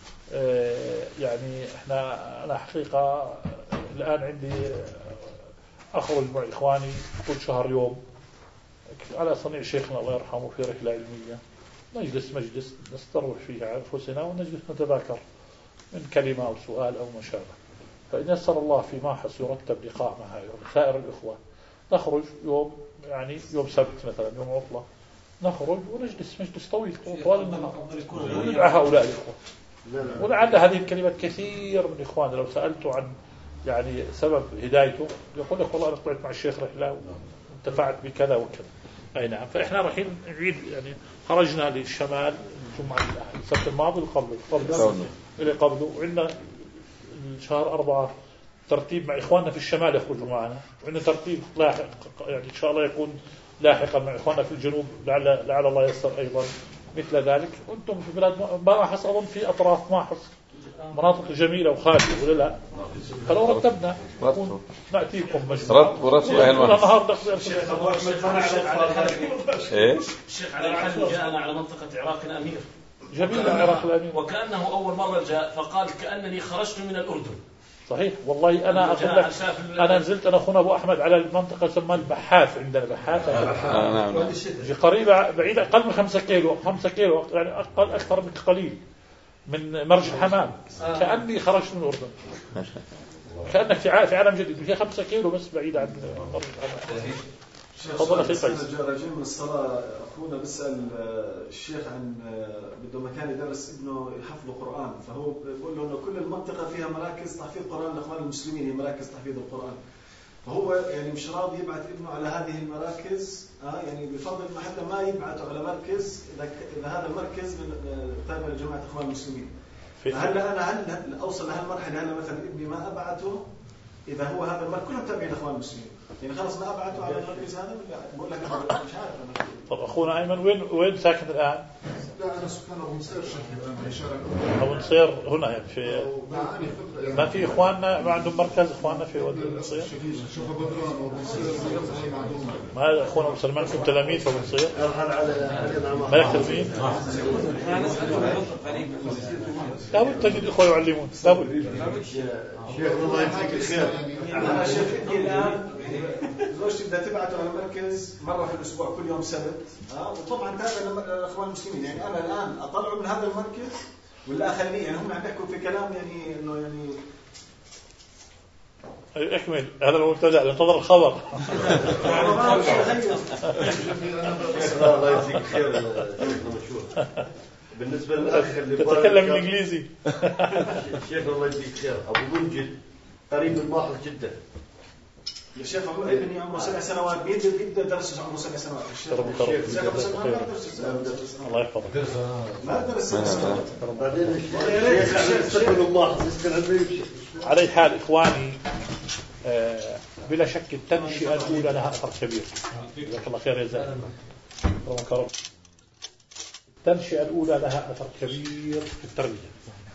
يعني أنا حقيقة الآن عندي أخرج مع إخواني كل شهر يوم على صنيع شيخنا الله يرحمه في رحلة علمية، نجلس مجلس نستروح فيه على أنفسنا ونجلس نتذاكر من كلمة أو سؤال أو ما شابه. فإن يسر الله في ماحص يرتب لقاء مع سائر الإخوة، نخرج يوم يعني يوم سبت مثلا يوم عطلة، نخرج ونجلس مجلس طويل طوال النهار وندعى هؤلاء الإخوة. ولعل هذه الكلمات كثير من إخواننا لو سألته عن يعني سبب هدايته يقول لك والله أنا طلعت مع الشيخ رحلة وانتفعت بكذا وكذا. أي نعم. فإحنا رايحين نعيد يعني خرجنا للشمال الجمعة السبت الماضي قبله وعندنا شهر 4 ترتيب مع إخواننا في الشمال يخرجوا معنا، وعندنا ترتيب لاحق يعني إن شاء الله يكون لاحقا مع إخواننا في الجنوب لعل الله ييسر أيضا مثل ذلك. وأنتم في بلاد ماحص أظن في أطراف ماحص مناطق جميلة وخالية ولا لا؟ فلو رتبنا نأتيكم مجموعة النهار الشيخ أبو أحمد الشيخ على الحل جاءنا على منطقة عراق الأمير. جميل عراق الأمير. وكأنه أول مرة جاء فقال كأنني خرجت من الأردن. صحيح والله. أنا أقول لك أنا نزلت أنا أخونا أبو أحمد على المنطقة تسمى البحاث، عندنا بحاث قريبة بعيدة أقل من 5 كيلو يعني أقل أكثر من قليل من مرج الحمام. كأني خرجت من الأردن، كأنك في عالم جديد. هي 5 كيلو بس بعيدة عن مرج الحمام. تفضل أخي قيس. راجعين من الصلاة أخونا بيسأل الشيخ عن بده مكان يدرس ابنه يحفظ قرآن، فهو بيقول له إنه كل المنطقة فيها مراكز تحفيظ قرآن لإخوان المسلمين، هي مراكز تحفيظ القرآن، فهو يعني مش راضي يبعث ابنه على هذه المراكز. يعني بفضل ما حتى ما يبعثه على مركز إذا هذا المركز تابع لجماعة إخوان المسلمين. فهلا أنا هل أوصل لهالمرحلة هلا مثلا ابني ما أبعثه إذا هو هذا المركز كلهم تابعين لإخوان المسلمين، يعني خلص ما أبعثه على المركز هذا؟ بقول لك مش عارف. طب أخونا أيمن وين ساكن الآن؟ لا أنا سكان أبو نصير أبو نصير هنا يعني في ما في إخواننا ما عندهم مركز إخواننا في أبو نصير؟ ما أخونا مسلمان كنتم تلاميذ في أبو نصير؟ ما يكتبين؟ لابد تجد إخوة يعلمون لابد. شيخ الله يجزيك الخير. أنا شيخ الآن زوجتي بدها تبعته على المركز مرة في الأسبوع كل يوم سبت، وطبعا هذا الأخوان المسلمين يعني أنا الآن أطلعه من هذا المركز ولا أخليه، يعني هم عم يحكوا في كلام يعني إنه يعني اكمل هذا المبتدأ ننتظر الخبر. الله يجزيك الخير. بالنسبة للأخ اللي تتكلم بالإنجليزي. الشيخ الله يجزيك خير أبو منجد قريب من ماحص جدا. يا شيخ أبو ابني عمره 7 سنوات بيبدأ درس عمره 7 سنوات. الشيخ الله يحفظك. ما درس 7 سنوات. بعدين الشيخ ماحص يمشي. على أي حال إخواني بلا شك التنشئة الأولى لها أثر كبير. جزاك الله خير يا زلمة. التنشئة الأولى لها أثر كبير في التربية،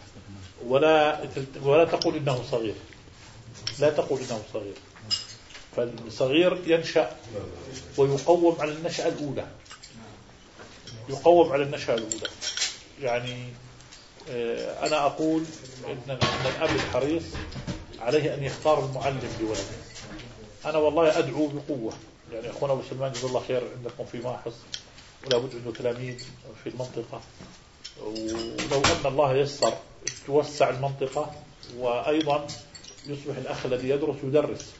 ولا تقول إنه صغير، لا تقول إنه صغير. فالصغير ينشأ ويقوم على النشأة الأولى، يقوم على النشأة الأولى. يعني أنا أقول إن الأب الحريص عليه أن يختار المعلم لولده. أنا والله أدعو بقوة، يعني أخونا أبو سلمان جزاه الله خير عندكم في ماحص ولا بد عنده تلاميذ في المنطقة، ولو أن الله يسر توسع المنطقة وأيضا يصبح الأخ الذي يدرس.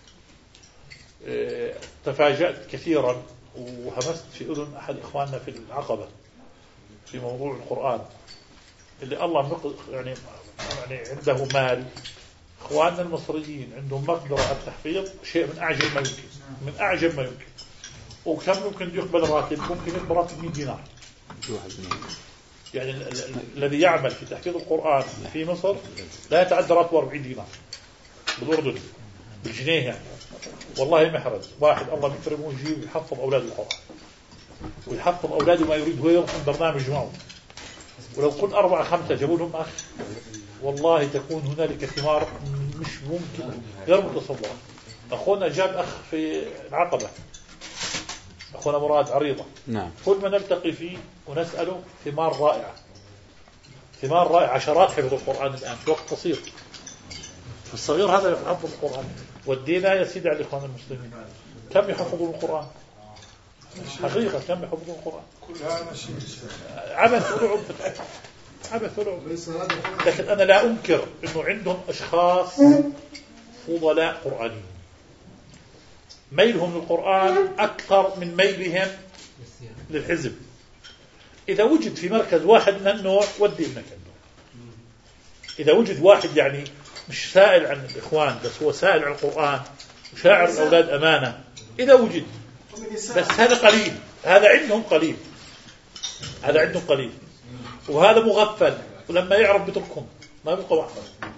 تفاجأت كثيرا وهمست في أذن أحد إخواننا في العقبة في موضوع القرآن اللي الله يعني عنده مال. إخواننا المصريين عندهم مقدرة على التحفيظ شيء من أعجب ما يمكن. وكم ممكن يقبل راتب؟ ممكن يقبل راتب 100 دينار. يعني الذي يعمل في تحفيظ القرآن في مصر لا يتعدى راتبه 40 دينار بالأردن بالجنيه يعني. والله محرز واحد الله يكرمه يجيب يحفظ أولاد القرآن ويحفظ أولاده ما يريد هو يرسم برنامج معه، ولو كل 4 5 جابوا لهم أخ والله تكون هنالك ثمار مش ممكن غير متصورة. أخونا جاب أخ في العقبة، أخونا مراد عريضة، نعم. كل ما نلتقي فيه ونسأله ثمار رائعة، ثمار رائعة، عشرات حفظ القرآن الآن في وقت قصير. الصغير هذا يحفظ القرآن، ودينا يا سيدي على الإخوان المسلمين كم يحفظون القرآن حقيقة، كم يحفظون القرآن؟ عبث ولعب، عبث ولعب. لكن أنا لا أنكر أنه عندهم أشخاص فضلاء قرآنيين ميلهم للقرآن أكثر من ميلهم للحزب. إذا وجد في مركز واحد من النوع ودي ابنك النوع. إذا وجد واحد يعني مش سائل عن الإخوان بس هو سائل عن القرآن وشاعر الأولاد أمانة، إذا وجد، بس هذا قليل، هذا عندهم قليل، هذا عندهم قليل، وهذا مغفل، ولما يعرف بتركهم ما بيبقى واحد.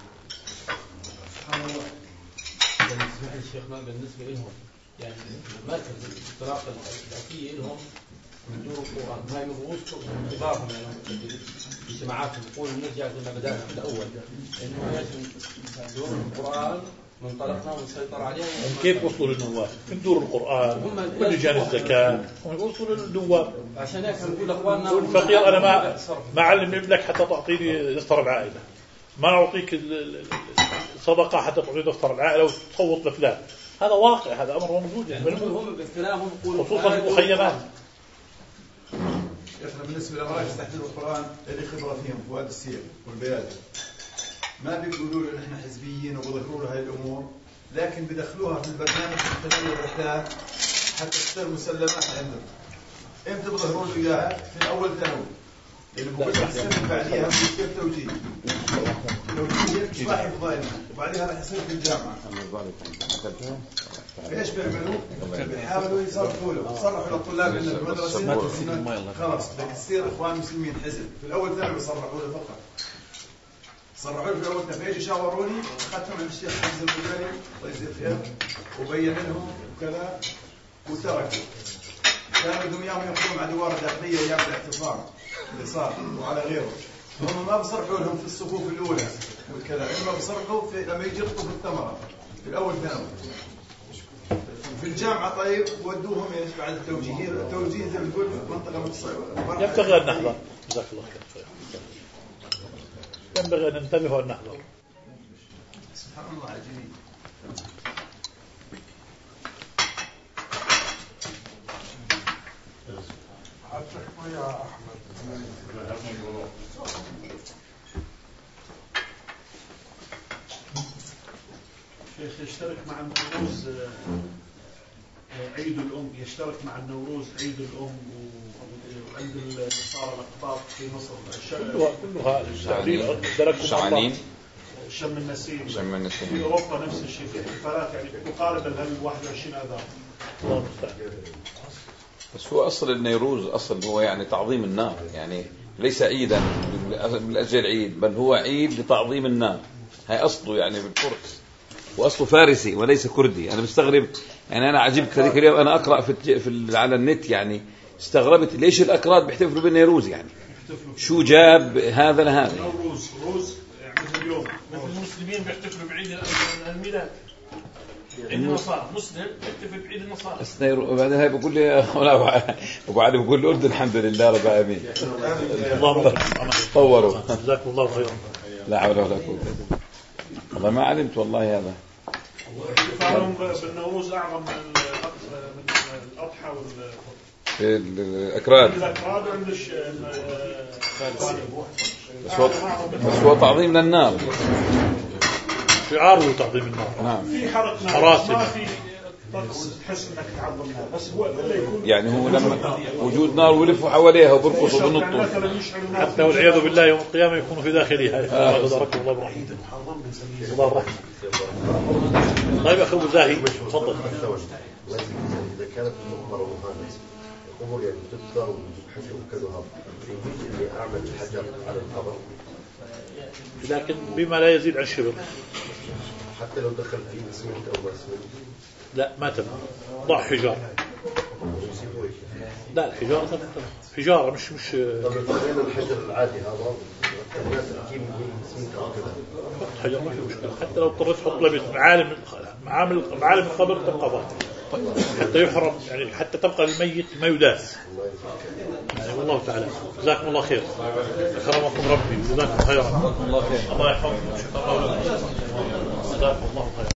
الشيخ ما بالنسبة لهم يعني مركز الاختراق الذاتية لهم من دور القرآن هاي مبغوث انتظارهم يعني اجتماعاتهم يقولوا نرجع زي ما بدأنا في الأول إنه لازم دور القرآن منطلقنا ونسيطر عليها. كيف وصلوا للنواب؟ من دور القرآن من لجان الزكاة وصلوا للنواب. عشان هيك نقول أخواننا والفقير أنا ما أعلم ابنك حتى تعطيني دفتر العائلة، ما أعطيك صدقة حتى تعطي دفتر العائلة وتصوت لفلان. هذا واقع، هذا أمر موجود يعني هم باختلافهم خصوصا المخيمات. بالنسبة لمراكز تحفيظ القرآن اللي خبرة فيهم فؤاد السيف والبيادة ما بيقولوا له نحن حزبيين وبيظهروا له هاي الأمور، لكن بدخلوها في البرنامج التنمية الرحلات حتى تصير مسلمات عندهم. إمتى بيظهروا له إياها؟ في أول ثانوي، لأنه بقول لك السنة اللي بعديها بيصير توجيه مش راح يفضلنا، وبعدها راح يصير في الجامعة. ايش بيعملوا؟ بيحاولوا يصرفوا له، صرحوا للطلاب ان المدرسه خلاص بدك تصير اخوان مسلمين حزب. في الاول ثانوي صرحوا له فقط، صرحوا له في الاول ثانوي. فيجي شاوروني اخذتهم عند الشيخ حمزه البدري الله يجزيه خير وبين لهم وكذا وتركوا. كانوا بدهم اياهم ياخذون مع دوار الداخليه ايام الاعتصام اللي صار وعلى غيره. هم ما بصرحوا لهم في الصفوف الاولى والكذا، انما بصرحوا لما يجي يخطبوا الثمره في الاول ثانوي. في الجامعة طيب ودوهم ايش بعد التوجيه؟ التوجيه زي ما تقول منطقة متصيبة. ينبغي أن نحضر. جزاك الله خير. ينبغي أن ننتبه وأن نحضر. سبحان الله عجيب. حتى يا أحمد. شيخ يشترك مع النوروز عيد الأم، يشترك مع النوروز عيد الأم وعند النصارى الأقباط في مصر كلها الشعانين شم النسيم في أوروبا نفس الشيء، في احتفالات يعني مقاربة لهال 21 آذار. بس هو أصل النيروز أصل هو يعني تعظيم النار، يعني ليس عيدا من أجل العيد، بل هو عيد لتعظيم النار. هاي أصله يعني بالفرس، وأصله فارسي وليس كردي. أنا مستغرب يعني، أنا عجبت هذيك اليوم أنا أقرأ على النت يعني استغربت ليش الأكراد بيحتفلوا بالنيروز يعني شو جاب هذا لهذا. روز مثل اليوم مثل المسلمين بيحتفلوا بعيد الميلاد، عيد النصارى مسلم يحتفل بعيد النصارى. وبعدين هاي بقول لي أبو علي بقول الأردن الحمد لله رب العالمين طوروا. جزاكم الله خيرا. لا حول ولا قوة. والله ما علمت والله هذا. احتفالهم بالنوروز أعظم من الأضحى الأكراد. بس هو تعظيم للنار، شعاره تعظيم النار. نعم. في حرق نار ما في تحس انك تعظم النار، بس هو يكون يعني هو لما وجود نار ويلفوا حواليها وبرقصوا وبنطوا حتى والعياذ بالله يوم القيامة يكون في داخلها. بارك الله برحمته. الله الرحمة. طيب أخي أبو زاهي تفضل. إذا كانت المؤمرة ومهندس القبور يعني تكسر وحشو وكذا هذا يجوز إني أعمل الحجر على القبر لكن بما لا يزيد عن شبر، حتى لو دخل فيه اسمنت أو ما اسمنت؟ لا ما تم. ضع حجار. لا الحجارة حجارة مش طب بين الحجر العادي هذا الناس تجيب اسمنت أو كذا حط حجر ما في مشكلة، حتى لو اضطريت تحط لبس معالم القبر تبقى ضاغط حتى يحرم، يعني حتى تبقى للميت ما يداس يعني. والله تعالى جزاكم الله خير، أكرمكم ربي، جزاكم خيرا، الله يحفظكم، جزاكم الله خير.